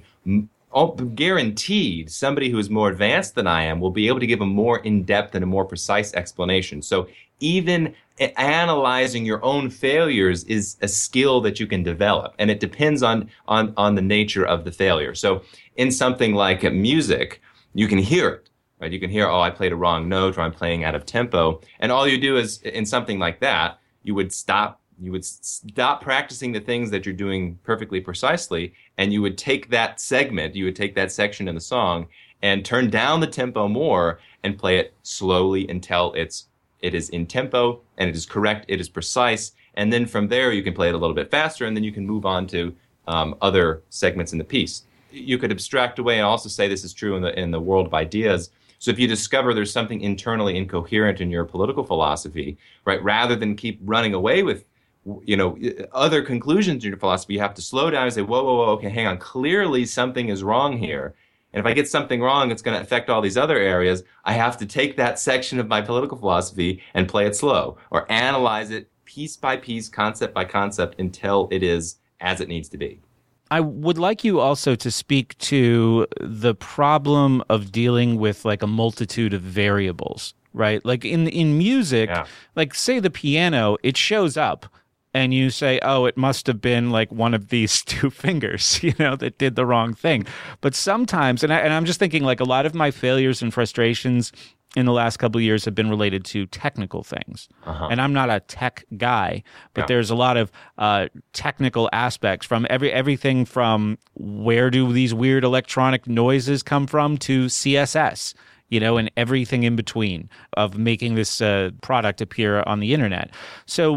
Guaranteed, somebody who is more advanced than I am will be able to give a more in-depth and a more precise explanation. So even analyzing your own failures is a skill that you can develop, and it depends on the nature of the failure. So in something like music, you can hear it, right? You can hear, I played a wrong note, or I'm playing out of tempo. And all you do is, in something like that, you would stop practicing the things that you're doing perfectly precisely, and you would take that segment, you would take that section in the song, and turn down the tempo more and play it slowly until it is in tempo, and it is correct, it is precise. And then from there, you can play it a little bit faster, and then you can move on to other segments in the piece. You could abstract away and also say this is true in the world of ideas. So if you discover there's something internally incoherent in your political philosophy, right, rather than keep running away with other conclusions in your philosophy, you have to slow down and say, whoa, okay, hang on. Clearly something is wrong here. And if I get something wrong, it's going to affect all these other areas. I have to take that section of my political philosophy and play it slow, or analyze it piece by piece, concept by concept, until it is as it needs to be. I would like you also to speak to the problem of dealing with like a multitude of variables, right? Like in music, like say the piano, it shows up and you say, it must have been like one of these two fingers, that did the wrong thing. But sometimes, and I'm just thinking like a lot of my failures and frustrations in the last couple of years have been related to technical things. And I'm not a tech guy, but there's a lot of technical aspects from everything from where do these weird electronic noises come from to CSS, and everything in between of making this product appear on the internet. So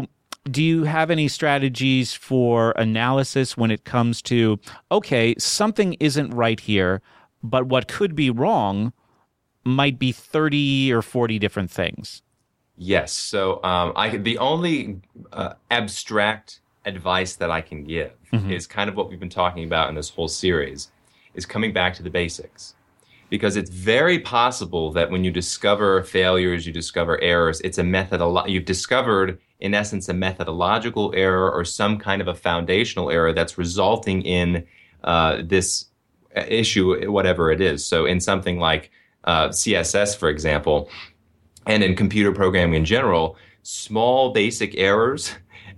do you have any strategies for analysis when it comes to, okay, something isn't right here, but what could be wrong might be 30 or 40 different things? Yes. So the only abstract advice that I can give is kind of what we've been talking about in this whole series, is coming back to the basics. Because it's very possible that when you discover failures, you discover errors, it's you've discovered, in essence, a methodological error or some kind of a foundational error that's resulting in this issue, whatever it is. So in something like CSS, for example, and in computer programming in general, small basic errors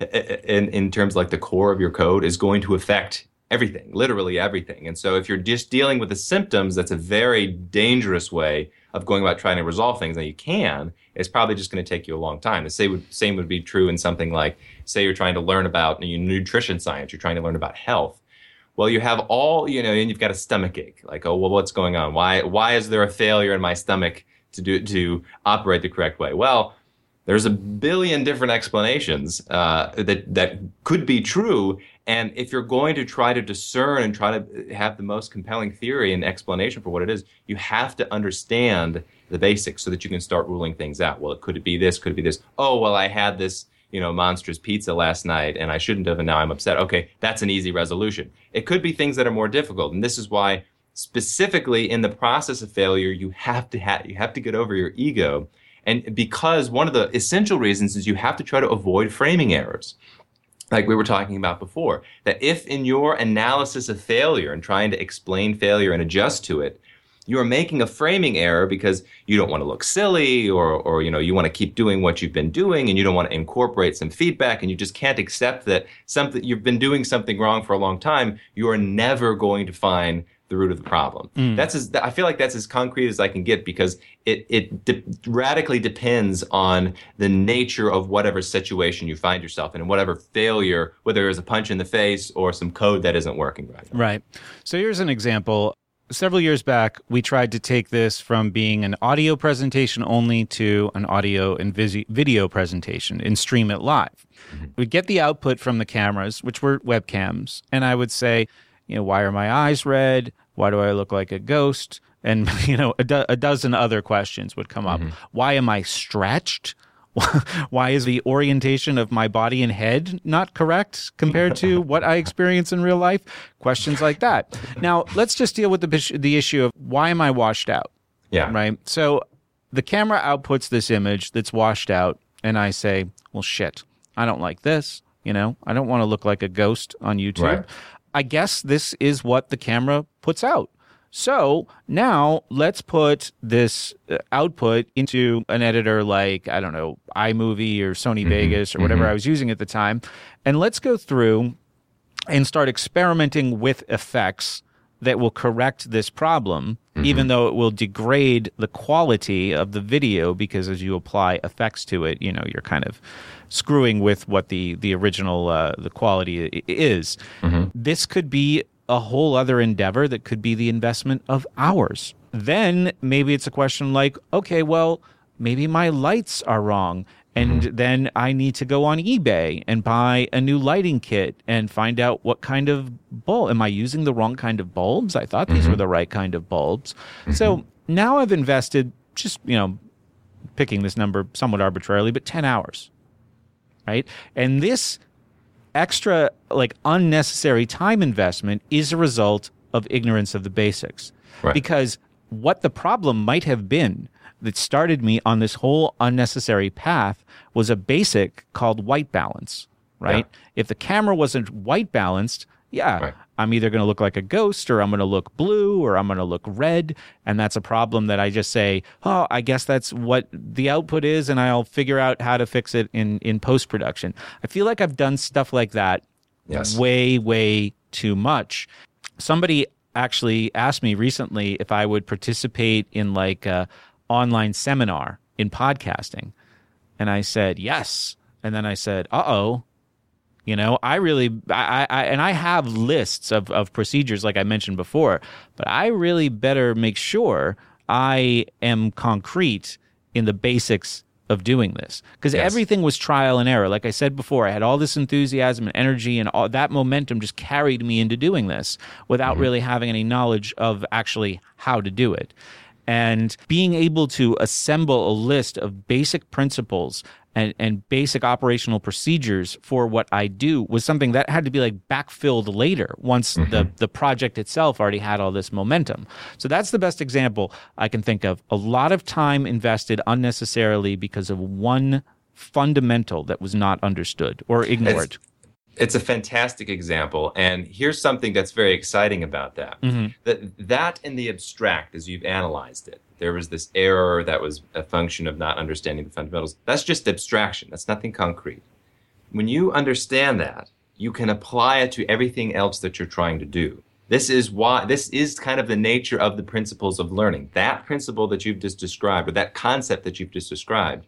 in terms like the core of your code is going to affect everything, literally everything. And so if you're just dealing with the symptoms, that's a very dangerous way of going about trying to resolve things. And you can, it's probably just going to take you a long time. The same would be true in something like, say you're trying to learn about nutrition science, you're trying to learn about health. Well, you have and you've got a stomach ache. Like, oh, well, what's going on? Why is there a failure in my stomach to operate the correct way? Well, there's a billion different explanations that could be true. And if you're going to try to discern and try to have the most compelling theory and explanation for what it is, you have to understand the basics so that you can start ruling things out. Well, could it be this? Could it be this? Oh, well, I had this monstrous pizza last night and I shouldn't have, and now I'm upset. Okay, that's an easy resolution. It could be things that are more difficult. And this is why specifically in the process of failure, you have to get over your ego. And because one of the essential reasons is you have to try to avoid framing errors, like we were talking about before, that if in your analysis of failure and trying to explain failure and adjust to it, you're making a framing error because you don't want to look silly or you want to keep doing what you've been doing and you don't want to incorporate some feedback and you just can't accept that you've been doing something wrong for a long time, you are never going to find the root of the problem. I feel like that's as concrete as I can get because it radically depends on the nature of whatever situation you find yourself in and whatever failure, whether it's a punch in the face or some code that isn't working right. Right. So here's an example. Several years back, we tried to take this from being an audio presentation only to an audio and video presentation and stream it live. We'd get the output from the cameras, which were webcams, and I would say, why are my eyes red? Why do I look like a ghost? And, a dozen other questions would come up. Why am I stretched? Why is the orientation of my body and head not correct compared to what I experience in real life? Questions like that. Now, let's just deal with the issue of why am I washed out? Yeah. Right? So the camera outputs this image that's washed out, and I say, well, shit, I don't like this. I don't want to look like a ghost on YouTube. Right. I guess this is what the camera puts out. So now let's put this output into an editor like, I don't know, iMovie or Sony Vegas or whatever I was using at the time. And let's go through and start experimenting with effects that will correct this problem, even though it will degrade the quality of the video because as you apply effects to it, you're kind of screwing with what the original the quality is. This could be a whole other endeavor that could be the investment of hours. Then maybe it's a question like, okay, well, maybe my lights are wrong. And then I need to go on eBay and buy a new lighting kit and find out what kind of bulb. Am I using the wrong kind of bulbs? I thought these were the right kind of bulbs. So now I've invested just, picking this number somewhat arbitrarily, but 10 hours, right? And this extra, unnecessary time investment is a result of ignorance of the basics. Right. Because what the problem might have been that started me on this whole unnecessary path was a basic called white balance, right? Yeah. If the camera wasn't white balanced, right. I'm either going to look like a ghost or I'm going to look blue or I'm going to look red. And that's a problem that I just say, oh, I guess that's what the output is and I'll figure out how to fix it in post-production. I feel like I've done stuff like that way, way too much. Somebody actually asked me recently if I would participate in a online seminar in podcasting. And I said, yes. And then I said, I have lists of procedures like I mentioned before, but I really better make sure I am concrete in the basics of doing this, because Yes. everything was trial and error. Like I said before, I had all this enthusiasm and energy, and all that momentum just carried me into doing this without really having any knowledge of actually how to do it. And being able to assemble a list of basic principles and basic operational procedures for what I do was something that had to be like backfilled later once the project itself already had all this momentum. So that's the best example I can think of. A lot of time invested unnecessarily because of one fundamental that was not understood or ignored. It's a fantastic example, and here's something that's very exciting about that. That in the abstract, as you've analyzed it, there was this error that was a function of not understanding the fundamentals. That's just abstraction. That's nothing concrete. When you understand that, you can apply it to everything else that you're trying to do. This is kind of the nature of the principles of learning. That principle that you've just described, or that concept that you've just described,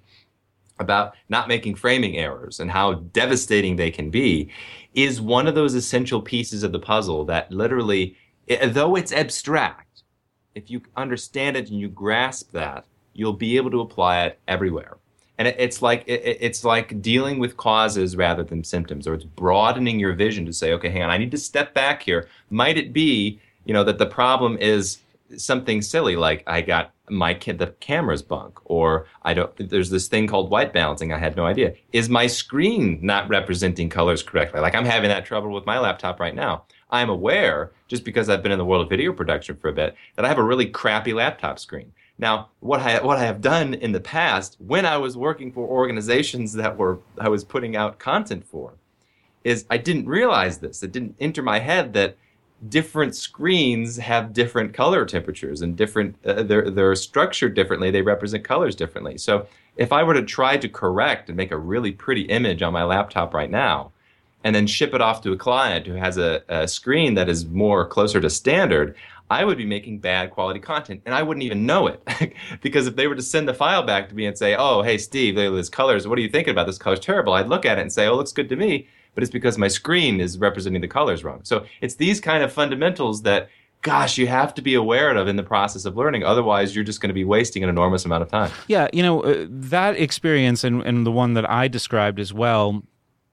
about not making framing errors and how devastating they can be, is one of those essential pieces of the puzzle that literally, though it's abstract, if you understand it and you grasp that, you'll be able to apply it everywhere. And it's like dealing with causes rather than symptoms, or it's broadening your vision to say, okay, hang on, I need to step back here. Might it be, that the problem is something silly, like I got the camera's bunk, or there's this thing called white balancing. I had no idea. Is my screen not representing colors correctly? Like I'm having that trouble with my laptop right now. I'm aware, just because I've been in the world of video production for a bit, that I have a really crappy laptop screen. Now, what I have done in the past, when I was working for organizations that I was putting out content for, is I didn't realize this. It didn't enter my head that different screens have different color temperatures and different. They're structured differently. They represent colors differently. So if I were to try to correct and make a really pretty image on my laptop right now, and then ship it off to a client who has a screen that is more closer to standard, I would be making bad quality content, and I wouldn't even know it. Because if they were to send the file back to me and say, oh, hey, Steve, look at this colors. What are you thinking about? This color's terrible. I'd look at it and say, oh, it looks good to me. But it's because my screen is representing the colors wrong. So it's these kind of fundamentals that, gosh, you have to be aware of in the process of learning. Otherwise, you're just going to be wasting an enormous amount of time. Yeah, that experience and the one that I described as well,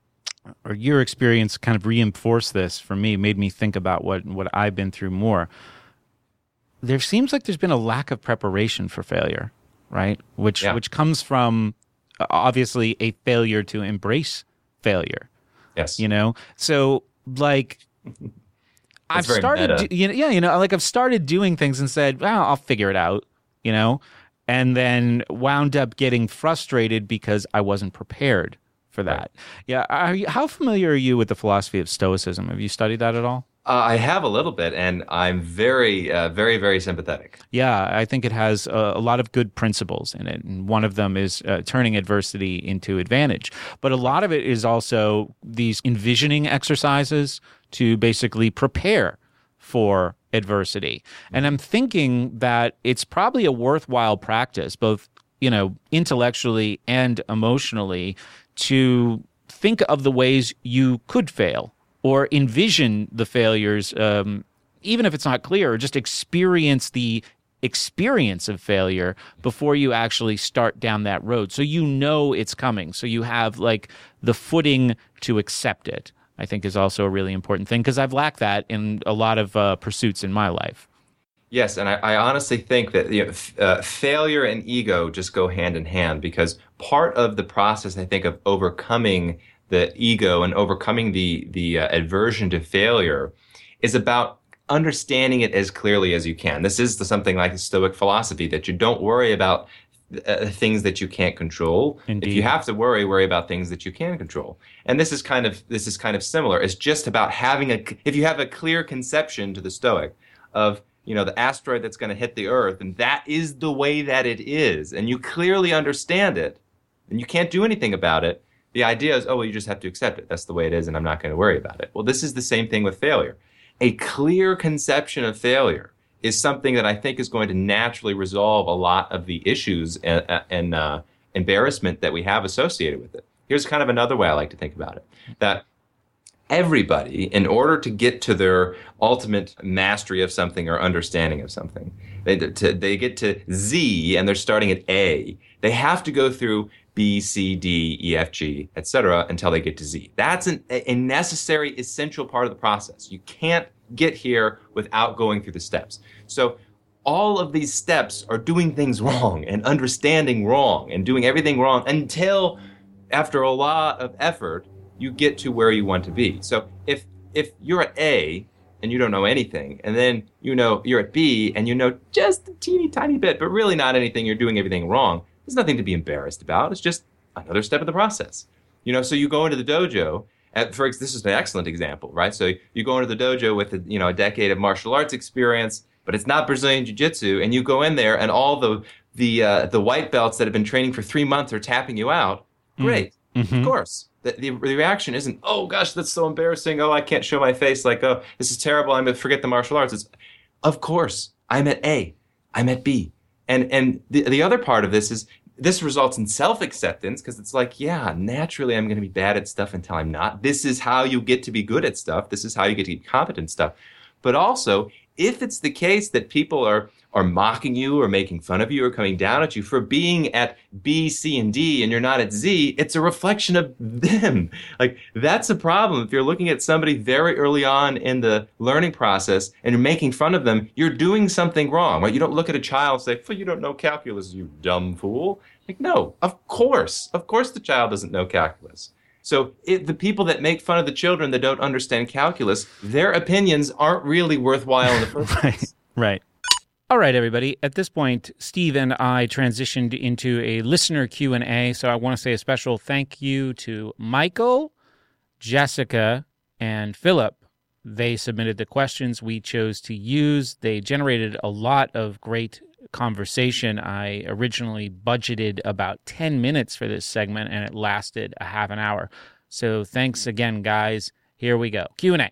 or your experience kind of reinforced this for me, made me think about what I've been through more. There seems like there's been a lack of preparation for failure, right? Which comes from obviously a failure to embrace failure. Yes. So like I've started, I've started doing things and said, well, I'll figure it out, and then wound up getting frustrated because I wasn't prepared for that. Right. Yeah. How familiar are you with the philosophy of Stoicism? Have you studied that at all? I have a little bit, and I'm very, very, very sympathetic. Yeah, I think it has a lot of good principles in it, and one of them is turning adversity into advantage. But a lot of it is also these envisioning exercises to basically prepare for adversity. And I'm thinking that it's probably a worthwhile practice, both intellectually and emotionally, to think of the ways you could fail, or envision the failures, even if it's not clear, or just experience the experience of failure before you actually start down that road. So it's coming. So you have like the footing to accept it, I think is also a really important thing, because I've lacked that in a lot of pursuits in my life. Yes, and I honestly think that failure and ego just go hand in hand, because part of the process, I think, of overcoming the ego and overcoming the aversion to failure is about understanding it as clearly as you can. This is something like the Stoic philosophy, that you don't worry about things that you can't control. Indeed. If you have to worry about things that you can control. And this is kind of similar. It's just about if you have a clear conception to the Stoic of the asteroid that's going to hit the Earth, and that is the way that it is, and you clearly understand it, and you can't do anything about it. The idea is, you just have to accept it. That's the way it is, and I'm not going to worry about it. Well, this is the same thing with failure. A clear conception of failure is something that I think is going to naturally resolve a lot of the issues and embarrassment that we have associated with it. Here's kind of another way I like to think about it. That everybody, in order to get to their ultimate mastery of something or understanding of something, they get to Z and they're starting at A. They have to go through B, C, D, E, F, G, etc. until they get to Z. That's a necessary, essential part of the process. You can't get here without going through the steps. So all of these steps are doing things wrong and understanding wrong and doing everything wrong until, after a lot of effort, you get to where you want to be. So if you're at A and you don't know anything, and then you're at B and you know just a teeny tiny bit, but really not anything, you're doing everything wrong, there's nothing to be embarrassed about. It's just another step of the process. So you go into the dojo, this is an excellent example, right? So you go into the dojo with a decade of martial arts experience, but it's not Brazilian Jiu-Jitsu, and you go in there and all the white belts that have been training for 3 months are tapping you out. Great. Mm-hmm. Of course. The reaction isn't, oh gosh, that's so embarrassing. Oh, I can't show my face. Like, oh, this is terrible. I'm going to forget the martial arts. It's, of course, I'm at A. I'm at B. And the other part of this is this results in self-acceptance, because it's like, yeah, naturally I'm going to be bad at stuff until I'm not. This is how you get to be good at stuff. This is how you get to be competent stuff. But also, if it's the case that people are mocking you or making fun of you or coming down at you for being at B, C, and D and you're not at Z, it's a reflection of them. Like, that's a problem. If you're looking at somebody very early on in the learning process and you're making fun of them, you're doing something wrong, right? You don't look at a child and say, well, you don't know calculus, you dumb fool. Like, no, of course the child doesn't know calculus. So the people that make fun of the children that don't understand calculus, their opinions aren't really worthwhile in the first place. Right. All right, everybody. At this point, Steve and I transitioned into a listener Q&A, so I want to say a special thank you to Michael, Jessica, and Philip. They submitted the questions we chose to use. They generated a lot of great conversation. I originally budgeted about 10 minutes for this segment, and it lasted a half an hour. So thanks again, guys. Here we go. Q&A.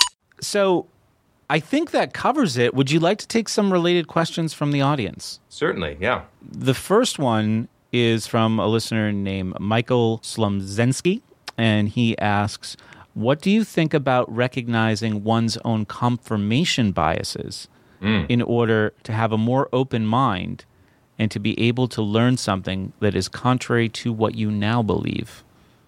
So I think that covers it. Would you like to take some related questions from the audience? Certainly, yeah. The first one is from a listener named Michael Slumzensky, and he asks, what do you think about recognizing one's own confirmation biases in order to have a more open mind and to be able to learn something that is contrary to what you now believe?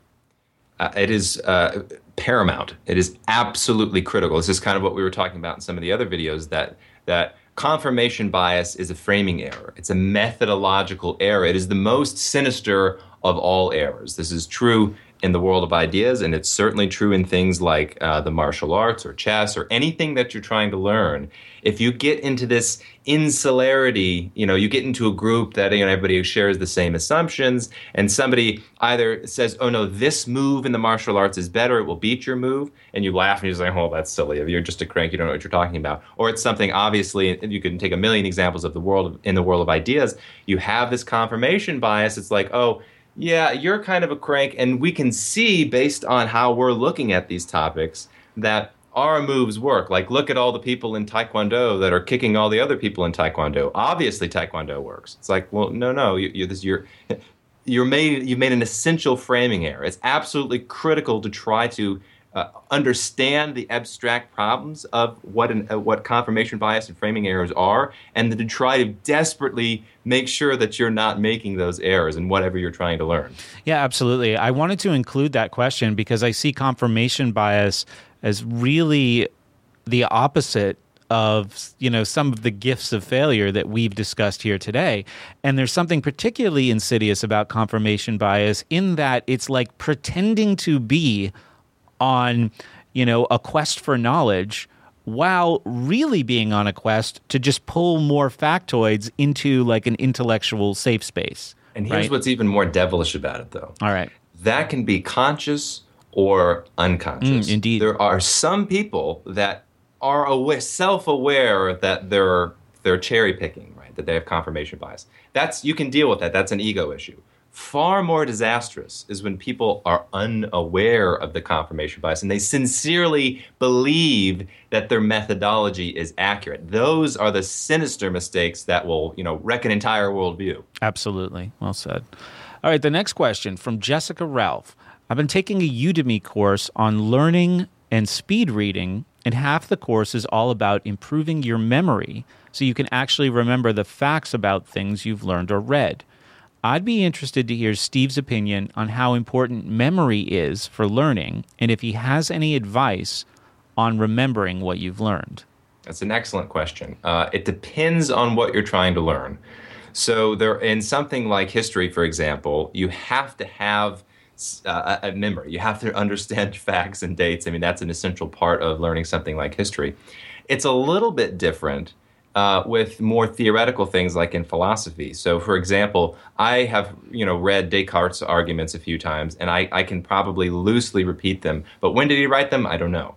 It is paramount. It is absolutely critical. This is kind of what we were talking about in some of the other videos, that confirmation bias is a framing error. It's a methodological error. It is the most sinister of all errors. This is true in the world of ideas, and it's certainly true in things like the martial arts or chess or anything that you're trying to learn. If you get into this insularity, you get into a group that everybody shares the same assumptions, and somebody either says, oh no, this move in the martial arts is better, it will beat your move, and you laugh and you're like, oh, that's silly. You're just a crank, you don't know what you're talking about. Or it's something, obviously, you can take a million examples of in the world of ideas. You have this confirmation bias. It's like, oh, yeah, you're kind of a crank, and we can see based on how we're looking at these topics that our moves work. Like, look at all the people in Taekwondo that are kicking all the other people in Taekwondo. Obviously, Taekwondo works. It's like, well, no, you've made an essential framing error. It's absolutely critical to try to understand the abstract problems of what confirmation bias and framing errors are, and to try to desperately make sure that you're not making those errors in whatever you're trying to learn. Yeah, absolutely. I wanted to include that question because I see confirmation bias as really the opposite of, some of the gifts of failure that we've discussed here today. And there's something particularly insidious about confirmation bias in that it's like pretending to be on, a quest for knowledge while really being on a quest to just pull more factoids into like an intellectual safe space. And here's what's even more devilish about it, though. All right. That can be conscious or unconscious. Indeed. There are some people that are self-aware that they're cherry picking, right? That they have confirmation bias. You can deal with that. That's an ego issue. Far more disastrous is when people are unaware of the confirmation bias and they sincerely believe that their methodology is accurate. Those are the sinister mistakes that will, wreck an entire worldview. Absolutely. Well said. All right, the next question from Jessica Ralph. I've been taking a Udemy course on learning and speed reading, and half the course is all about improving your memory so you can actually remember the facts about things you've learned or read. I'd be interested to hear Steve's opinion on how important memory is for learning and if he has any advice on remembering what you've learned. That's an excellent question. It depends on what you're trying to learn. So in something like history, for example, you have to have a memory. You have to understand facts and dates. I mean, that's an essential part of learning something like history. It's a little bit different with more theoretical things like in philosophy. So, for example, I have read Descartes' arguments a few times, and I can probably loosely repeat them. But when did he write them? I don't know.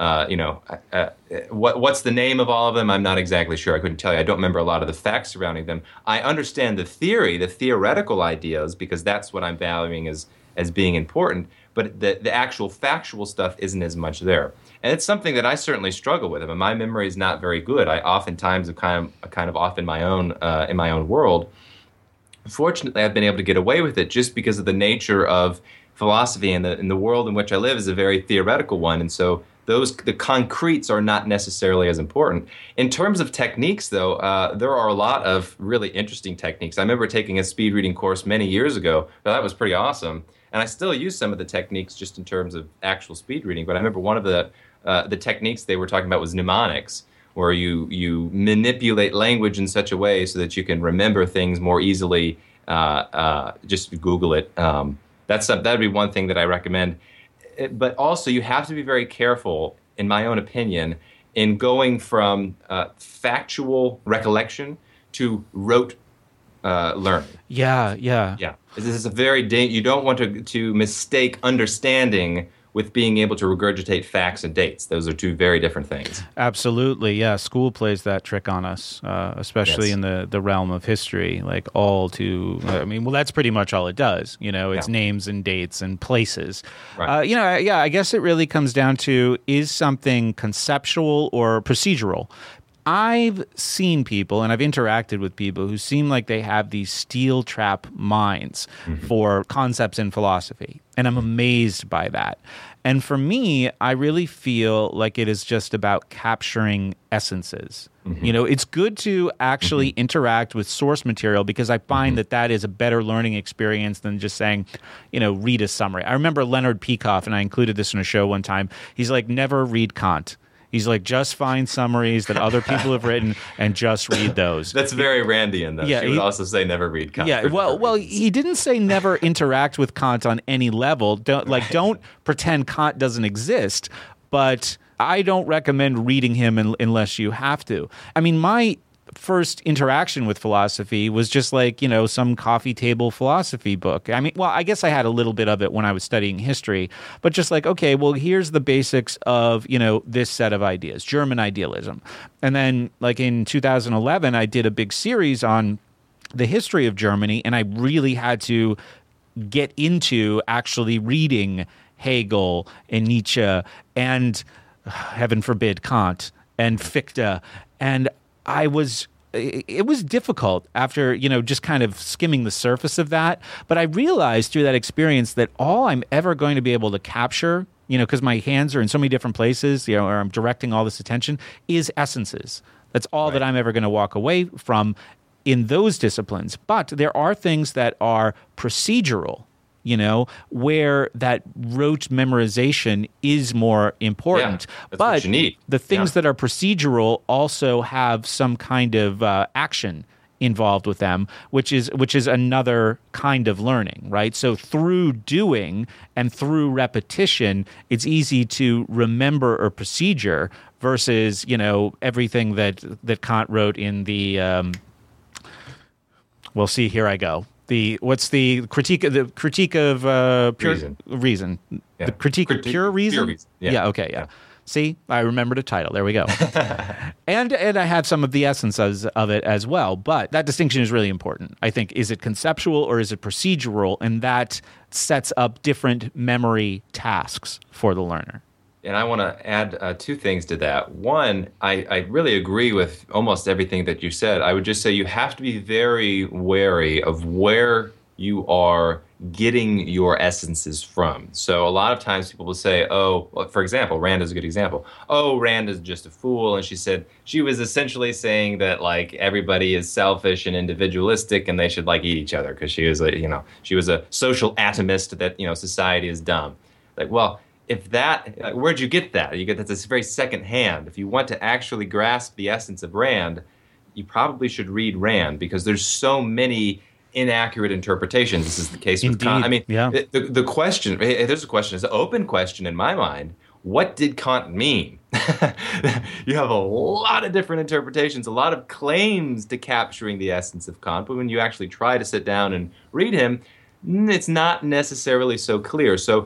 What's the name of all of them? I'm not exactly sure. I couldn't tell you. I don't remember a lot of the facts surrounding them. I understand the theory, the theoretical ideas, because that's what I'm valuing as being important. But the actual factual stuff isn't as much there. And it's something that I certainly struggle with. I mean, my memory is not very good. I oftentimes am kind of off in my own world. Fortunately, I've been able to get away with it just because of the nature of philosophy, and the world in which I live is a very theoretical one. And so the concretes are not necessarily as important. In terms of techniques, though, there are a lot of really interesting techniques. I remember taking a speed reading course many years ago. That was pretty awesome. And I still use some of the techniques just in terms of actual speed reading. But I remember one of the techniques they were talking about was mnemonics, where you manipulate language in such a way so that you can remember things more easily. Just Google it. That'd be one thing that I recommend. But also, you have to be very careful, in my own opinion, in going from factual recollection to rote learning. Yeah. This is a very you don't want to mistake understanding with being able to regurgitate facts and dates. Those are two very different things. Absolutely, yeah. School plays that trick on us, especially in the realm of history. That's pretty much all it does. It's names and dates and places. Right. I guess it really comes down to, is something conceptual or procedural? I've seen people, and I've interacted with people who seem like they have these steel trap minds for concepts in philosophy, and I'm amazed by that. And for me, I really feel like it is just about capturing essences. It's good to actually interact with source material, because I find that is a better learning experience than just saying, read a summary. I remember Leonard Peikoff, and I included this in a show one time. He's like, never read Kant. He's like, just find summaries that other people have written and just read those. That's very Randian, though. Yeah, she would also say never read Kant. Yeah, well, he didn't say never interact with Kant on any level. Don't pretend Kant doesn't exist. But I don't recommend reading him unless you have to. I mean, my first interaction with philosophy was just like, some coffee table philosophy book. I mean, well, I guess I had a little bit of it when I was studying history, but just like, okay, well, here's the basics of, this set of ideas, German idealism. And then like in 2011, I did a big series on the history of Germany, and I really had to get into actually reading Hegel and Nietzsche and, heaven forbid, Kant and Fichte. And it was difficult after, just kind of skimming the surface of that. But I realized through that experience that all I'm ever going to be able to capture, because my hands are in so many different places, where I'm directing all this attention, is essences. That's all that I'm ever going to walk away from in those disciplines. But there are things that are procedural, where that rote memorization is more important. Yeah, that's but what you need. The things that are procedural also have some kind of action involved with them, which is another kind of learning, right? So through doing and through repetition, it's easy to remember a procedure versus, everything that Kant wrote in the well, see, here I go. What's the critique of pure reason? Yeah. The critique of pure reason? Pure reason. Yeah. Okay. Yeah. See, I remembered a title. There we go. and I have some of the essence of it as well. But that distinction is really important. I think, is it conceptual or is it procedural? And that sets up different memory tasks for the learner. And I want to add two things to that. One, I really agree with almost everything that you said. I would just say you have to be very wary of where you are getting your essences from. So a lot of times people will say, for example, Rand is a good example. Oh, Rand is just a fool. And she was essentially saying that like everybody is selfish and individualistic and they should like eat each other because she was a social atomist that, society is dumb. Like, well, where'd you get that? You get that this very second hand. If you want to actually grasp the essence of Rand, you probably should read Rand because there's so many inaccurate interpretations. This is the case with Kant. I mean, the question, there's a question, it's an open question in my mind. What did Kant mean? You have a lot of different interpretations, a lot of claims to capturing the essence of Kant, but when you actually try to sit down and read him, it's not necessarily so clear. So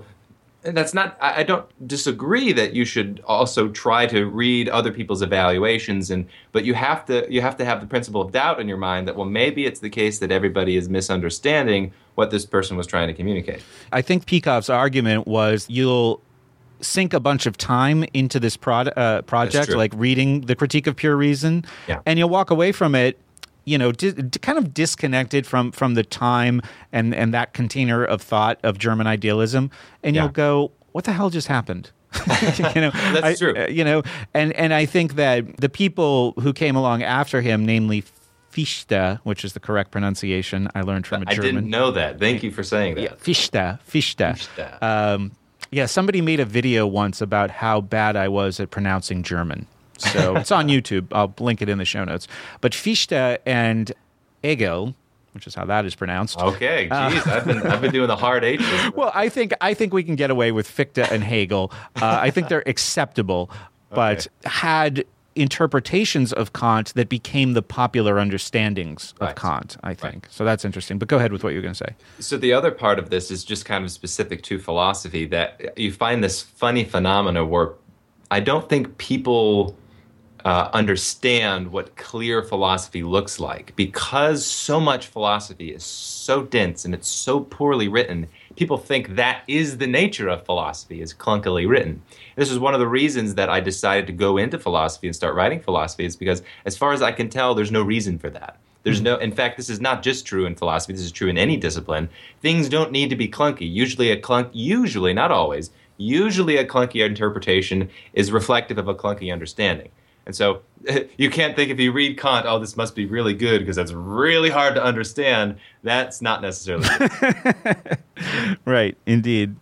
I don't disagree that you should also try to read other people's evaluations, but you have to have the principle of doubt in your mind that, well, maybe it's the case that everybody is misunderstanding what this person was trying to communicate. I think Peikoff's argument was you'll sink a bunch of time into this project, like reading the Critique of Pure Reason, and you'll walk away from it kind of disconnected from the time and that container of thought of German idealism, and you'll go, "What the hell just happened?" That's true. And I think that the people who came along after him, namely Fichte, which is the correct pronunciation, I learned from a German. I didn't know that. Thank you for saying that. Yeah, Fichte. Somebody made a video once about how bad I was at pronouncing German. So it's on YouTube. I'll link it in the show notes. But Fichte and Hegel, which is how that is pronounced. Okay, geez, I've been doing the hard H's. Well, I think we can get away with Fichte and Hegel. I think they're acceptable, but had interpretations of Kant that became the popular understandings of Kant, I think. So that's interesting. But go ahead with what you're going to say. So the other part of this is just kind of specific to philosophy, that you find this funny phenomena where I don't think people understand what clear philosophy looks like. Because so much philosophy is so dense and it's so poorly written, people think that is the nature of philosophy, is clunkily written. This is one of the reasons that I decided to go into philosophy and start writing philosophy, is because as far as I can tell, there's no reason for that. In fact, this is not just true in philosophy, this is true in any discipline. Things don't need to be clunky. Usually, not always, usually a clunky interpretation is reflective of a clunky understanding. And so you can't think if you read Kant, oh, this must be really good because that's really hard to understand. That's not necessarily true. Right, indeed.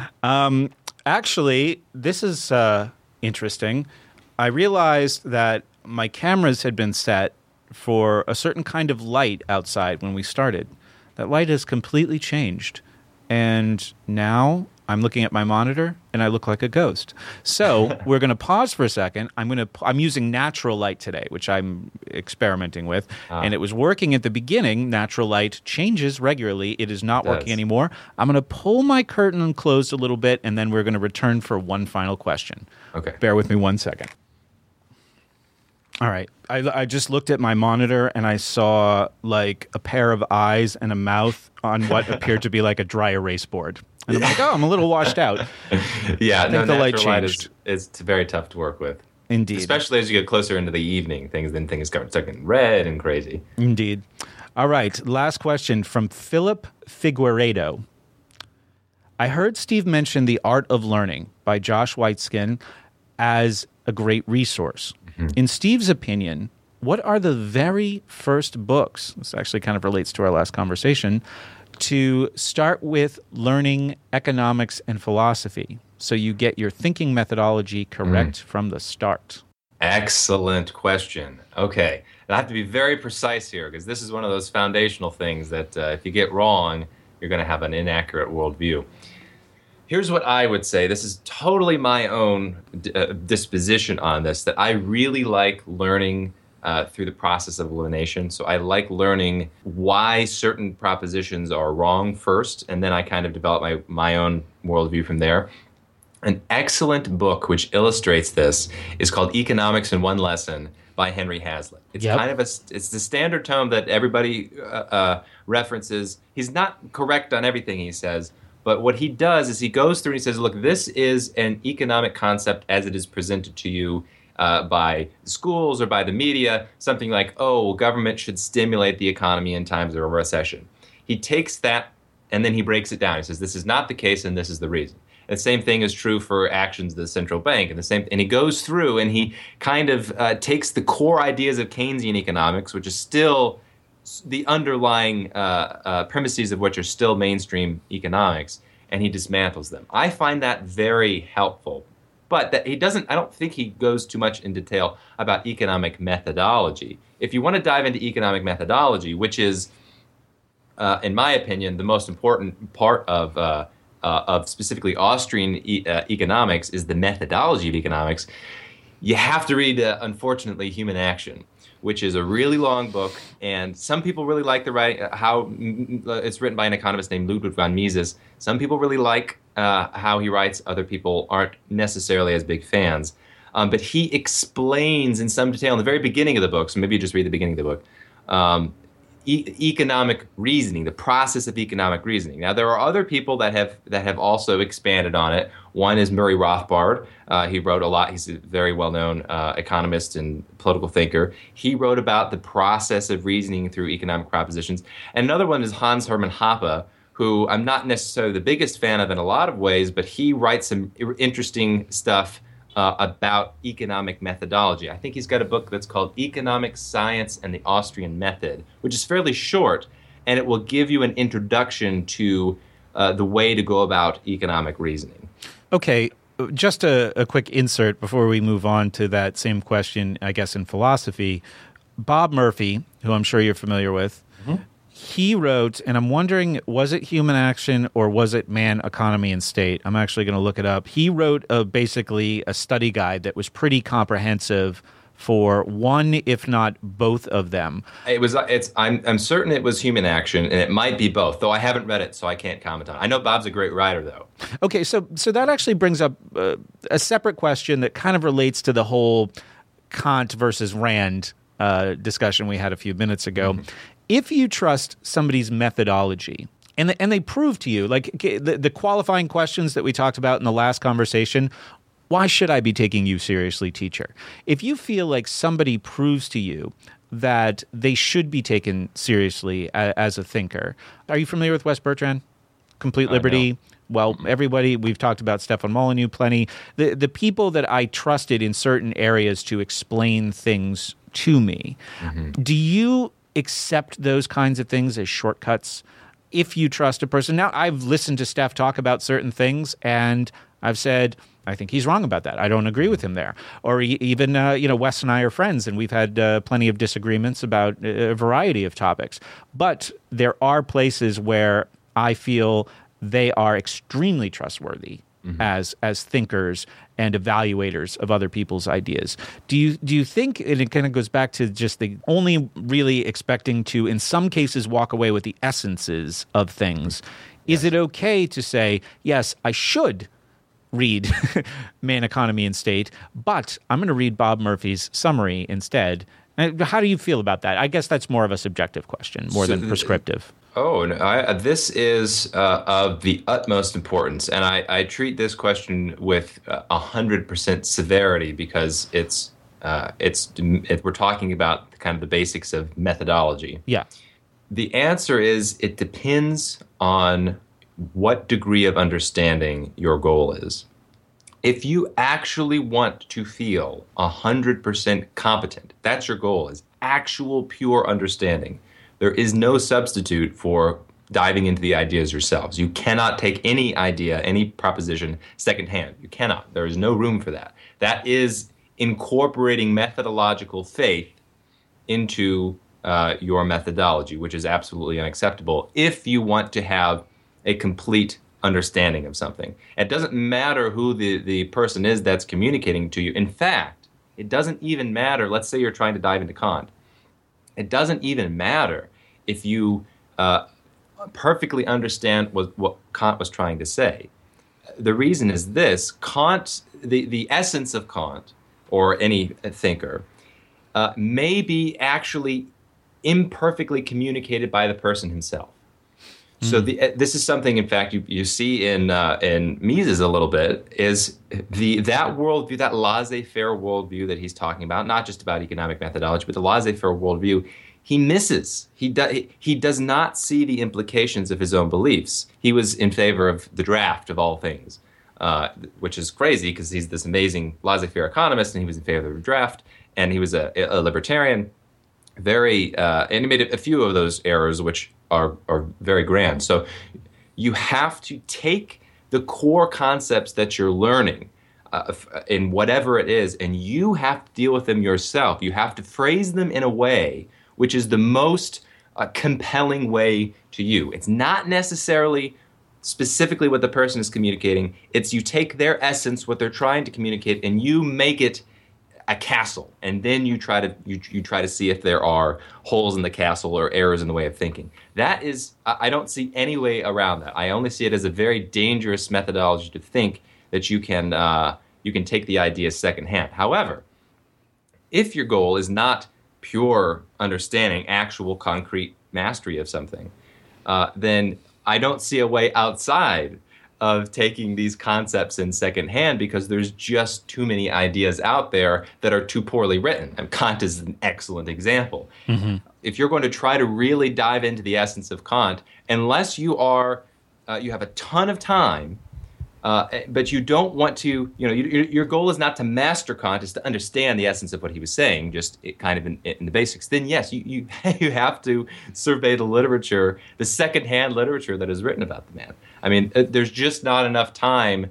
Actually, this is interesting. I realized that my cameras had been set for a certain kind of light outside when we started. That light has completely changed. And now I'm looking at my monitor and I look like a ghost. So we're going to pause for a second. I'm using natural light today, which I'm experimenting with. And it was working at the beginning. Natural light changes regularly. It is not working anymore. I'm going to pull my curtain closed a little bit, and then we're going to return for one final question. Okay. Bear with me 1 second. All right. I just looked at my monitor and I saw like a pair of eyes and a mouth on what appeared to be like a dry erase board. And I'm like, oh, I'm a little washed out. Yeah, no, the light natural light changed. is very tough to work with. Indeed. Especially as you get closer into the evening, things start getting red and crazy. Indeed. All right, last question from Philip Figueiredo. I heard Steve mention The Art of Learning by Josh Waitzkin as a great resource. Mm-hmm. In Steve's opinion, what are the very first books, this actually kind of relates to our last conversation, to start with learning economics and philosophy so you get your thinking methodology correct from the start? Excellent question. Okay. And I have to be very precise here because this is one of those foundational things that if you get wrong, you're going to have an inaccurate worldview. Here's what I would say. This is totally my own disposition on this, that I really like learning through the process of elimination. So I like learning why certain propositions are wrong first, and then I kind of develop my own worldview from there. An excellent book which illustrates this is called Economics in One Lesson by Henry Hazlitt. It's kind of it's the standard tome that everybody references. He's not correct on everything he says, but what he does is he goes through and he says, look, this is an economic concept as it is presented to you by schools or by the media, something like, oh, government should stimulate the economy in times of a recession. he takes that and then he breaks it down. He says, this is not the case and this is the reason. The same thing is true for actions of the central bank. And he goes through and he kind of takes the core ideas of Keynesian economics, which is still the underlying premises of which are still mainstream economics, and he dismantles them. I find that very helpful. But that he doesn't, I don't think he goes too much in detail about economic methodology. If you want to dive into economic methodology, which is, in my opinion, the most important part of specifically Austrian economics, is the methodology of economics, you have to read, unfortunately, Human Action, which is a really long book, and some people really like the writing, how it's written by an economist named Ludwig von Mises. Some people really like how he writes. Other people aren't necessarily as big fans. But he explains in some detail in the very beginning of the book, so maybe you just read the beginning of the book, economic reasoning, the process of economic reasoning. Now, there are other people that have also expanded on it. One is Murray Rothbard. He wrote a lot. He's a very well-known economist and political thinker. He wrote about the process of reasoning through economic propositions. And another one is Hans Hermann Hoppe, who I'm not necessarily the biggest fan of in a lot of ways, but he writes some interesting stuff about economic methodology. I think he's got a book that's called Economic Science and the Austrian Method, which is fairly short, and it will give you an introduction to the way to go about economic reasoning. Okay, just a quick insert before we move on to that same question, I guess, in philosophy. Bob Murphy, who I'm sure you're familiar with, he wrote, and I'm wondering, was it Human Action or was it Man, Economy, and State? I'm actually going to look it up. He wrote basically a study guide that was pretty comprehensive for one, if not both of them. I'm certain it was Human Action, and it might be both, though I haven't read it, so I can't comment on it. I know Bob's a great writer, though. Okay, so that actually brings up a separate question that kind of relates to the whole Kant versus Rand discussion we had a few minutes ago. Mm-hmm. If you trust somebody's methodology, and they prove to you, like the qualifying questions that we talked about in the last conversation, why should I be taking you seriously, teacher? If you feel like somebody proves to you that they should be taken seriously as a thinker, are you familiar with Wes Bertrand? Complete Liberty? No. Well, everybody, we've talked about Stefan Molyneux plenty. The people that I trusted in certain areas to explain things to me, do you accept those kinds of things as shortcuts if you trust a person? Now, I've listened to Steph talk about certain things, and I've said, I think he's wrong about that. I don't agree with him there. Or even, Wes and I are friends, and we've had plenty of disagreements about a variety of topics. But there are places where I feel they are extremely trustworthy as thinkers and evaluators of other people's ideas. Do you think, and it kind of goes back to just the only really expecting to, in some cases, walk away with the essences of things, is it okay to say, yes, I should read Man, Economy, and State, but I'm going to read Bob Murphy's summary instead? And how do you feel about that? I guess that's more of a subjective question, more than prescriptive. Oh, no, this is of the utmost importance, and I treat this question with 100% severity because we're talking about kind of the basics of methodology. Yeah. The answer is it depends on what degree of understanding your goal is. If you actually want to feel 100% competent, that's your goal, is actual pure understanding. There is no substitute for diving into the ideas yourselves. You cannot take any idea, any proposition secondhand. You cannot. There is no room for that. That is incorporating methodological faith into your methodology, which is absolutely unacceptable if you want to have a complete understanding of something. It doesn't matter who the person is that's communicating to you. In fact, it doesn't even matter. Let's say you're trying to dive into Kant. It doesn't even matter if you perfectly understand what Kant was trying to say. The reason is this: Kant, the essence of Kant, or any thinker, may be actually imperfectly communicated by the person himself. So this is something, in fact, you see in Mises a little bit, is that worldview, that laissez-faire worldview that he's talking about, not just about economic methodology, but the laissez-faire worldview, he misses. He does not see the implications of his own beliefs. He was in favor of the draft of all things, which is crazy because he's this amazing laissez-faire economist, and he was in favor of the draft, and he was a libertarian. And he made a few of those errors, which are very grand. So you have to take the core concepts that you're learning in whatever it is, and you have to deal with them yourself. You have to phrase them in a way which is the most compelling way to you. It's not necessarily specifically what the person is communicating. It's you take their essence, what they're trying to communicate, and you make it a castle, and then you try to see if there are holes in the castle or errors in the way of thinking. That is, I don't see any way around that. I only see it as a very dangerous methodology to think that you can take the ideas secondhand. However, if your goal is not pure understanding, actual concrete mastery of something, then I don't see a way outside of taking these concepts in secondhand, because there's just too many ideas out there that are too poorly written. And Kant is an excellent example. Mm-hmm. If you're going to try to really dive into the essence of Kant, unless you have a ton of time, but you don't want to, your goal is not to master Kant, is to understand the essence of what he was saying, just kind of in the basics. Then yes, you have to survey the literature, the secondhand literature that is written about the man. I mean, there's just not enough time,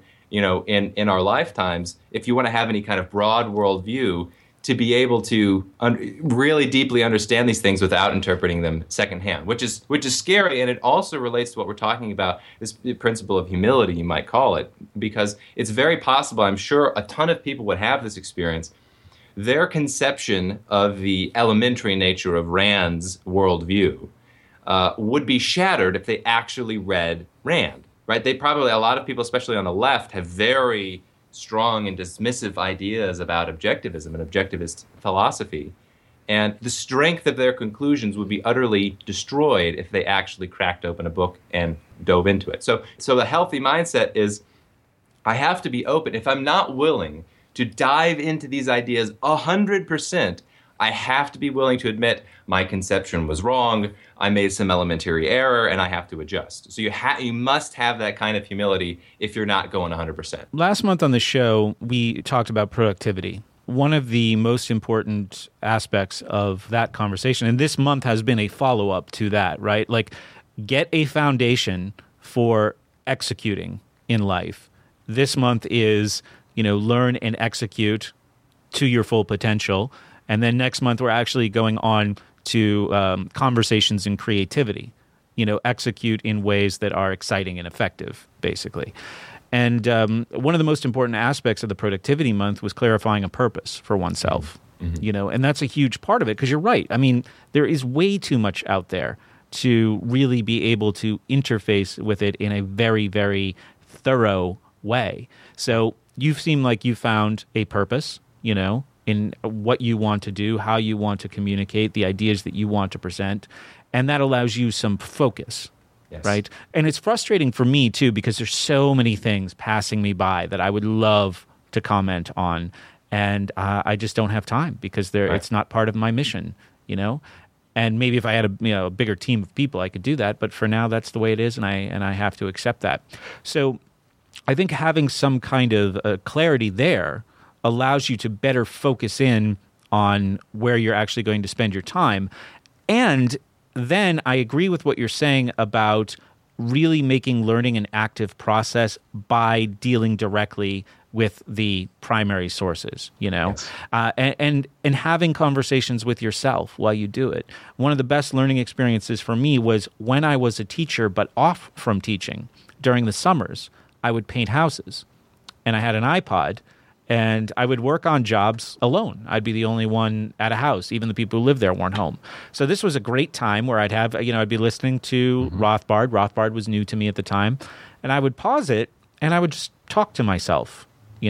in our lifetimes, if you want to have any kind of broad worldview, to be able to really deeply understand these things without interpreting them secondhand, which is scary, and it also relates to what we're talking about, this principle of humility, you might call it, because it's very possible, I'm sure a ton of people would have this experience, their conception of the elementary nature of Rand's worldview would be shattered if they actually read Rand, right? A lot of people, especially on the left, have very strong and dismissive ideas about objectivism and objectivist philosophy. And the strength of their conclusions would be utterly destroyed if they actually cracked open a book and dove into it. So the healthy mindset is, I have to be open. If I'm not willing to dive into these ideas 100%, I have to be willing to admit my conception was wrong, I made some elementary error, and I have to adjust. So you must have that kind of humility if you're not going 100%. Last month on the show, we talked about productivity. One of the most important aspects of that conversation, and this month has been a follow-up to that, right? Like, get a foundation for executing in life. This month is, learn and execute to your full potential. And then next month, we're actually going on to conversations and creativity, execute in ways that are exciting and effective, basically. And one of the most important aspects of the productivity month was clarifying a purpose for oneself, and that's a huge part of it, because you're right. I mean, there is way too much out there to really be able to interface with it in a very, very thorough way. So you seem like you found a purpose, in what you want to do, how you want to communicate, the ideas that you want to present, and that allows you some focus, right? And it's frustrating for me, too, because there's so many things passing me by that I would love to comment on, and I just don't have time because it's not part of my mission, And maybe if I had a bigger team of people, I could do that, but for now, that's the way it is, and I have to accept that. So I think having some kind of clarity there allows you to better focus in on where you're actually going to spend your time. And then I agree with what you're saying about really making learning an active process by dealing directly with the primary sources, Yes. And having conversations with yourself while you do it. One of the best learning experiences for me was when I was a teacher but off from teaching. During the summers, I would paint houses, and I had an iPod, and I would work on jobs alone. I'd be the only one at a house. Even the people who lived there weren't home. So this was a great time where I'd be listening to Rothbard. Rothbard was new to me at the time. And I would pause it, and I would just talk to myself,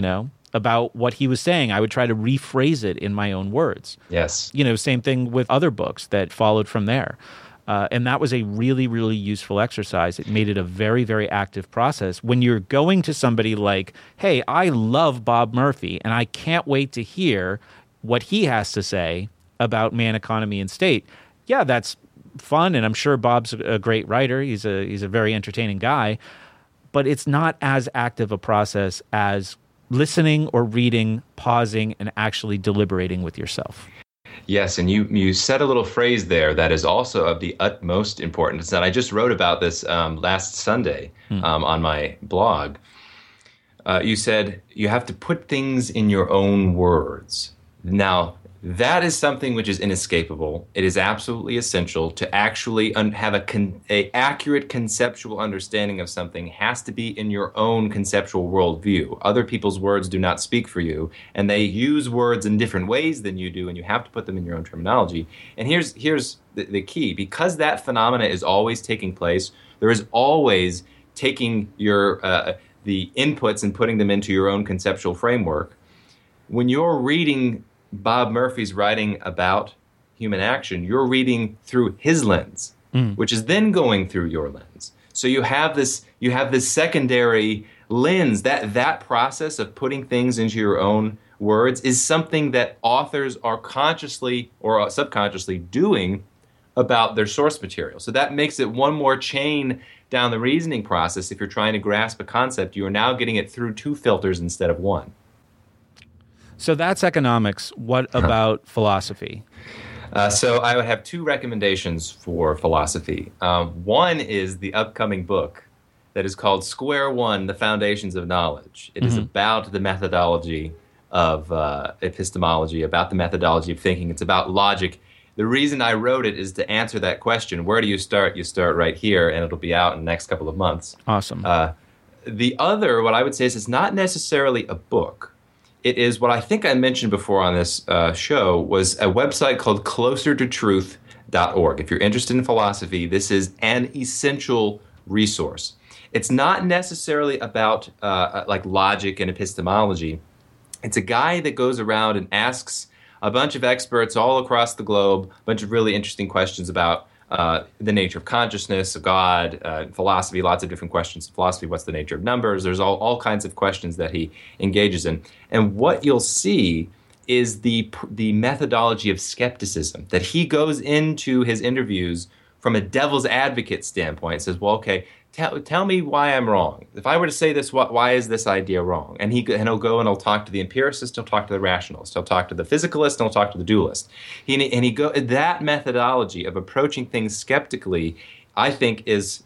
about what he was saying. I would try to rephrase it in my own words. Yes. Same thing with other books that followed from there. And that was a really, really useful exercise. It made it a very, very active process. When you're going to somebody like, hey, I love Bob Murphy, and I can't wait to hear what he has to say about Man, Economy, and State, yeah, that's fun, and I'm sure Bob's a great writer. He's a very entertaining guy, but it's not as active a process as listening or reading, pausing, and actually deliberating with yourself. Yes, and you said a little phrase there that is also of the utmost importance. And I just wrote about this last Sunday on my blog. You said you have to put things in your own words. Now, that is something which is inescapable. It is absolutely essential to actually have a accurate conceptual understanding of something. Has to be in your own conceptual worldview. Other people's words do not speak for you, and they use words in different ways than you do, and you have to put them in your own terminology. And here's the key. Because that phenomena is always taking place, there is always taking your the inputs and putting them into your own conceptual framework. When you're reading Bob Murphy's writing about human action, you're reading through his lens, which is then going through your lens. So you have this secondary lens. That process of putting things into your own words is something that authors are consciously or subconsciously doing about their source material. So that makes it one more chain down the reasoning process. If you're trying to grasp a concept, you are now getting it through two filters instead of one. So that's economics. What about philosophy? So I would have two recommendations for philosophy. One is the upcoming book that is called Square One, The Foundations of Knowledge. It is about the methodology of epistemology, about the methodology of thinking. It's about logic. The reason I wrote it is to answer that question. Where do you start? You start right here, and it'll be out in the next couple of months. Awesome. The other, what I would say is it's not necessarily a book. It is what I think I mentioned before on this show was a website called closertotruth.org. If you're interested in philosophy, this is an essential resource. It's not necessarily about like logic and epistemology. It's a guy that goes around and asks a bunch of experts all across the globe a bunch of really interesting questions about the nature of consciousness, of God, philosophy, lots of different questions. Philosophy, what's the nature of numbers? There's all kinds of questions that he engages in. And what you'll see is the methodology of skepticism, that he goes into his interviews from a devil's advocate standpoint. Says, well, okay, tell me why I'm wrong. If I were to say this, why is this idea wrong? And he'll go and he'll talk to the empiricist, he'll talk to the rationalist, he'll talk to the physicalist, and he'll talk to the dualist. That methodology of approaching things skeptically, I think, is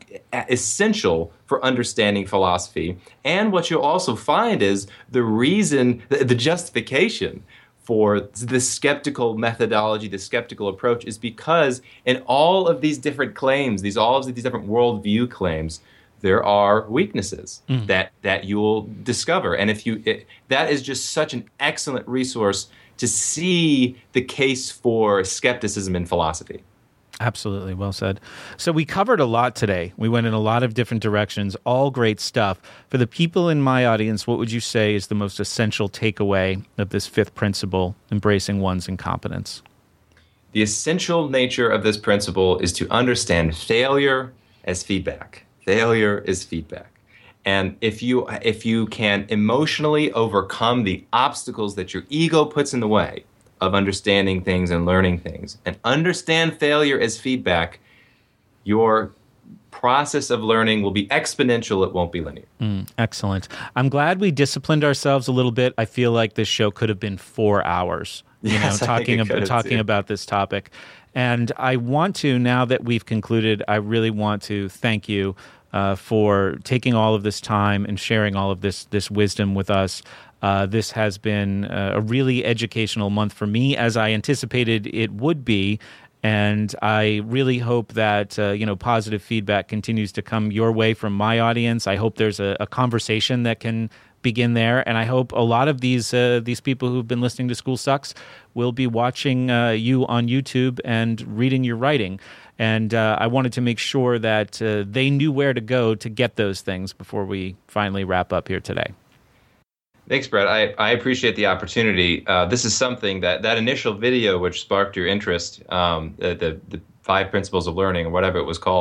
essential for understanding philosophy. And what you'll also find is the reason, the justification for the skeptical methodology, the skeptical approach, is because in all of these different claims, all of these different worldview claims, there are weaknesses that you'll discover. And that is just such an excellent resource to see the case for skepticism in philosophy. Absolutely. Well said. So we covered a lot today. We went in a lot of different directions, all great stuff. For the people in my audience, what would you say is the most essential takeaway of this fifth principle, embracing one's incompetence? The essential nature of this principle is to understand failure as feedback. Failure is feedback. And if you can emotionally overcome the obstacles that your ego puts in the way of understanding things and learning things, and understand failure as feedback, your process of learning will be exponential. It won't be linear. Excellent. I'm glad we disciplined ourselves a little bit. I feel like this show could have been 4 hours, talking about this topic. And I want to, now that we've concluded, I really want to thank you for taking all of this time and sharing all of this wisdom with us. This has been a really educational month for me, as I anticipated it would be. And I really hope that positive feedback continues to come your way from my audience. I hope there's a conversation that can begin there, and I hope a lot of these people who've been listening to School Sucks will be watching you on YouTube and reading your writing. And I wanted to make sure that they knew where to go to get those things before we finally wrap up here today. Thanks, Brett. I appreciate the opportunity. This is something that initial video which sparked your interest, the 5 Principles of Learning, or whatever it was called,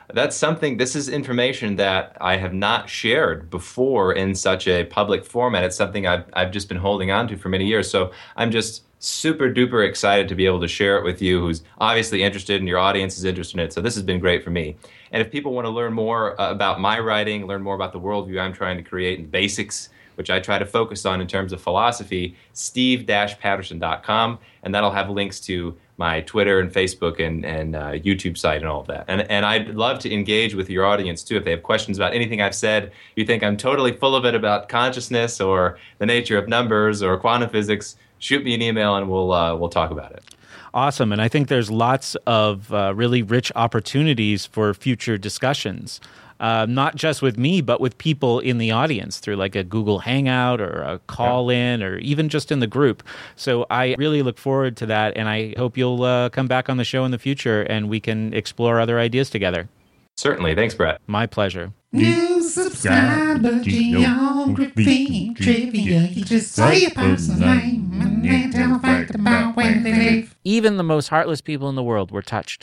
That's something, this is information that I have not shared before in such a public format. It's something I've just been holding on to for many years. So I'm just super duper excited to be able to share it with you, who's obviously interested and your audience is interested in it. So this has been great for me. And if people want to learn more about my writing, learn more about the worldview I'm trying to create and basics, which I try to focus on in terms of philosophy, steve-patterson.com, and that'll have links to my Twitter and Facebook and YouTube site and all of that. And I'd love to engage with your audience too. If they have questions about anything I've said, you think I'm totally full of it about consciousness or the nature of numbers or quantum physics, shoot me an email and we'll talk about it. Awesome. And I think there's lots of really rich opportunities for future discussions, not just with me, but with people in the audience through like a Google Hangout or a call-in or even just in the group. So I really look forward to that, and I hope you'll come back on the show in the future and we can explore other ideas together. Certainly. Thanks, Brett. My pleasure. New subscriber, geography, trivia. You just say a person's name and then tell a fact about where they live. Even the most heartless people in the world were touched.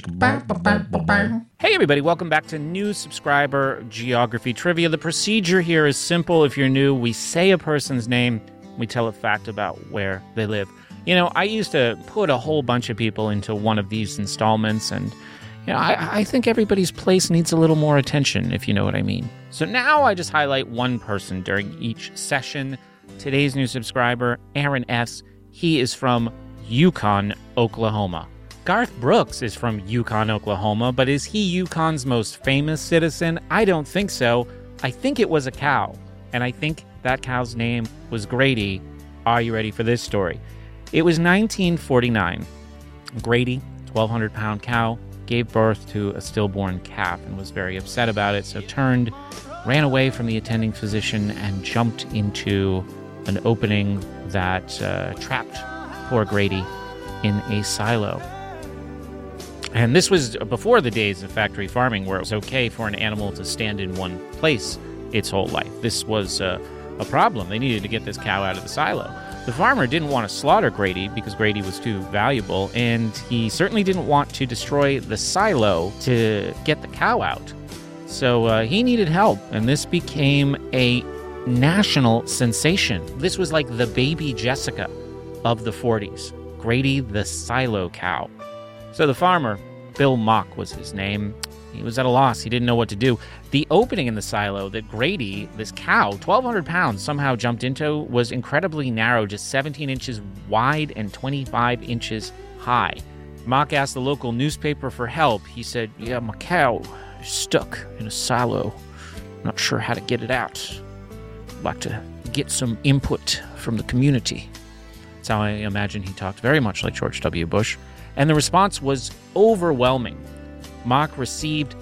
Hey everybody, welcome back to New Subscriber Geography Trivia. The procedure here is simple. If you're new, we say a person's name, we tell a fact about where they live. You know, I used to put a whole bunch of people into one of these installments, and you know, I think everybody's place needs a little more attention, if you know what I mean. So now I just highlight one person during each session. Today's new subscriber, Aaron S. He is from Yukon, Oklahoma. Garth Brooks is from Yukon, Oklahoma, but is he Yukon's most famous citizen? I don't think so. I think it was a cow, and I think that cow's name was Grady. Are you ready for this story? It was 1949. Grady, 1,200-pound cow, gave birth to a stillborn calf and was very upset about it, so ran away from the attending physician and jumped into an opening that trapped poor Grady in a silo. And this was before the days of factory farming where it was okay for an animal to stand in one place its whole life. This was a problem. They needed to get this cow out of the silo. The farmer didn't want to slaughter Grady because Grady was too valuable, and he certainly didn't want to destroy the silo to get the cow out. So he needed help, and this became a national sensation. This was like the baby Jessica of the 40s, Grady the silo cow. So the farmer, Bill Mock was his name, he was at a loss. He didn't know what to do. The opening in the silo that Grady, this cow, 1,200 pounds, somehow jumped into was incredibly narrow, just 17 inches wide and 25 inches high. Mock asked the local newspaper for help. He said, "Yeah, my cow is stuck in a silo. Not sure how to get it out. I'd like to get some input from the community." That's how I imagine he talked, very much like George W. Bush. And the response was overwhelming. Mock received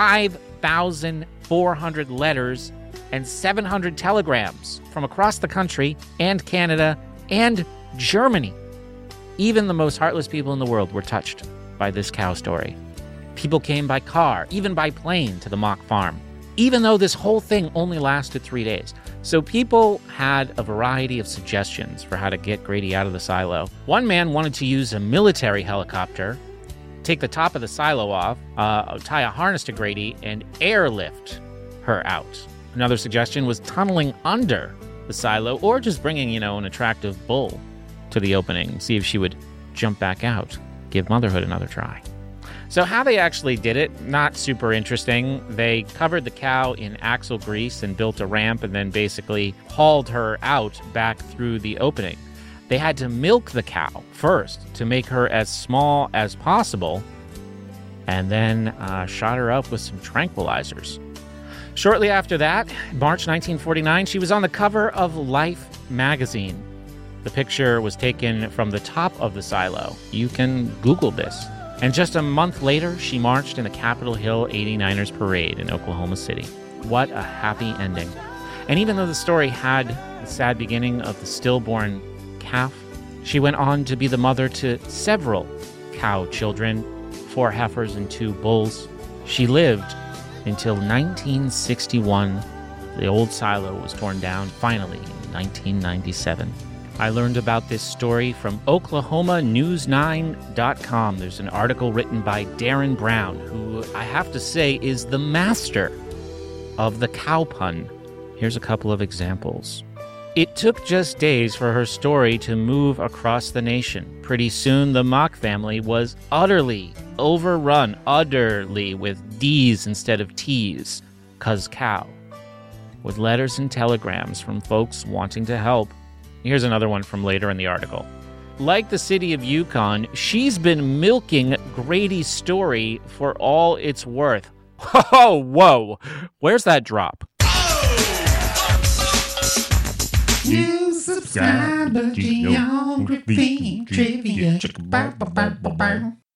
5,400 letters and 700 telegrams from across the country and Canada and Germany. Even the most heartless people in the world were touched by this cow story. People came by car, even by plane, to the Mock farm, even though this whole thing only lasted 3 days. So people had a variety of suggestions for how to get Grady out of the silo. One man wanted to use a military helicopter, take the top of the silo off, tie a harness to Grady, and airlift her out. Another suggestion was tunneling under the silo, or just bringing, an attractive bull to the opening, see if she would jump back out, give motherhood another try. So how they actually did it, not super interesting. They covered the cow in axle grease and built a ramp and then basically hauled her out back through the opening. They had to milk the cow first to make her as small as possible, and then shot her up with some tranquilizers. Shortly after that, March 1949, she was on the cover of Life magazine. The picture was taken from the top of the silo. You can Google this. And just a month later, she marched in the Capitol Hill 89ers parade in Oklahoma City. What a happy ending. And even though the story had the sad beginning of the stillborn calf, she went on to be the mother to several cow children, 4 heifers and 2 bulls. She lived until 1961. The old silo was torn down finally in 1997. I learned about this story from OklahomaNews9.com. There's an article written by Darren Brown, who I have to say is the master of the cow pun. Here's a couple of examples. It took just days for her story to move across the nation. Pretty soon, the Mock family was utterly overrun, with D's instead of T's, 'cause cow, with letters and telegrams from folks wanting to help. Here's another one from later in the article. Like the city of Yukon, she's been milking Grady's story for all it's worth. Oh, whoa. Where's that drop? You subscribe to Geography Trivia.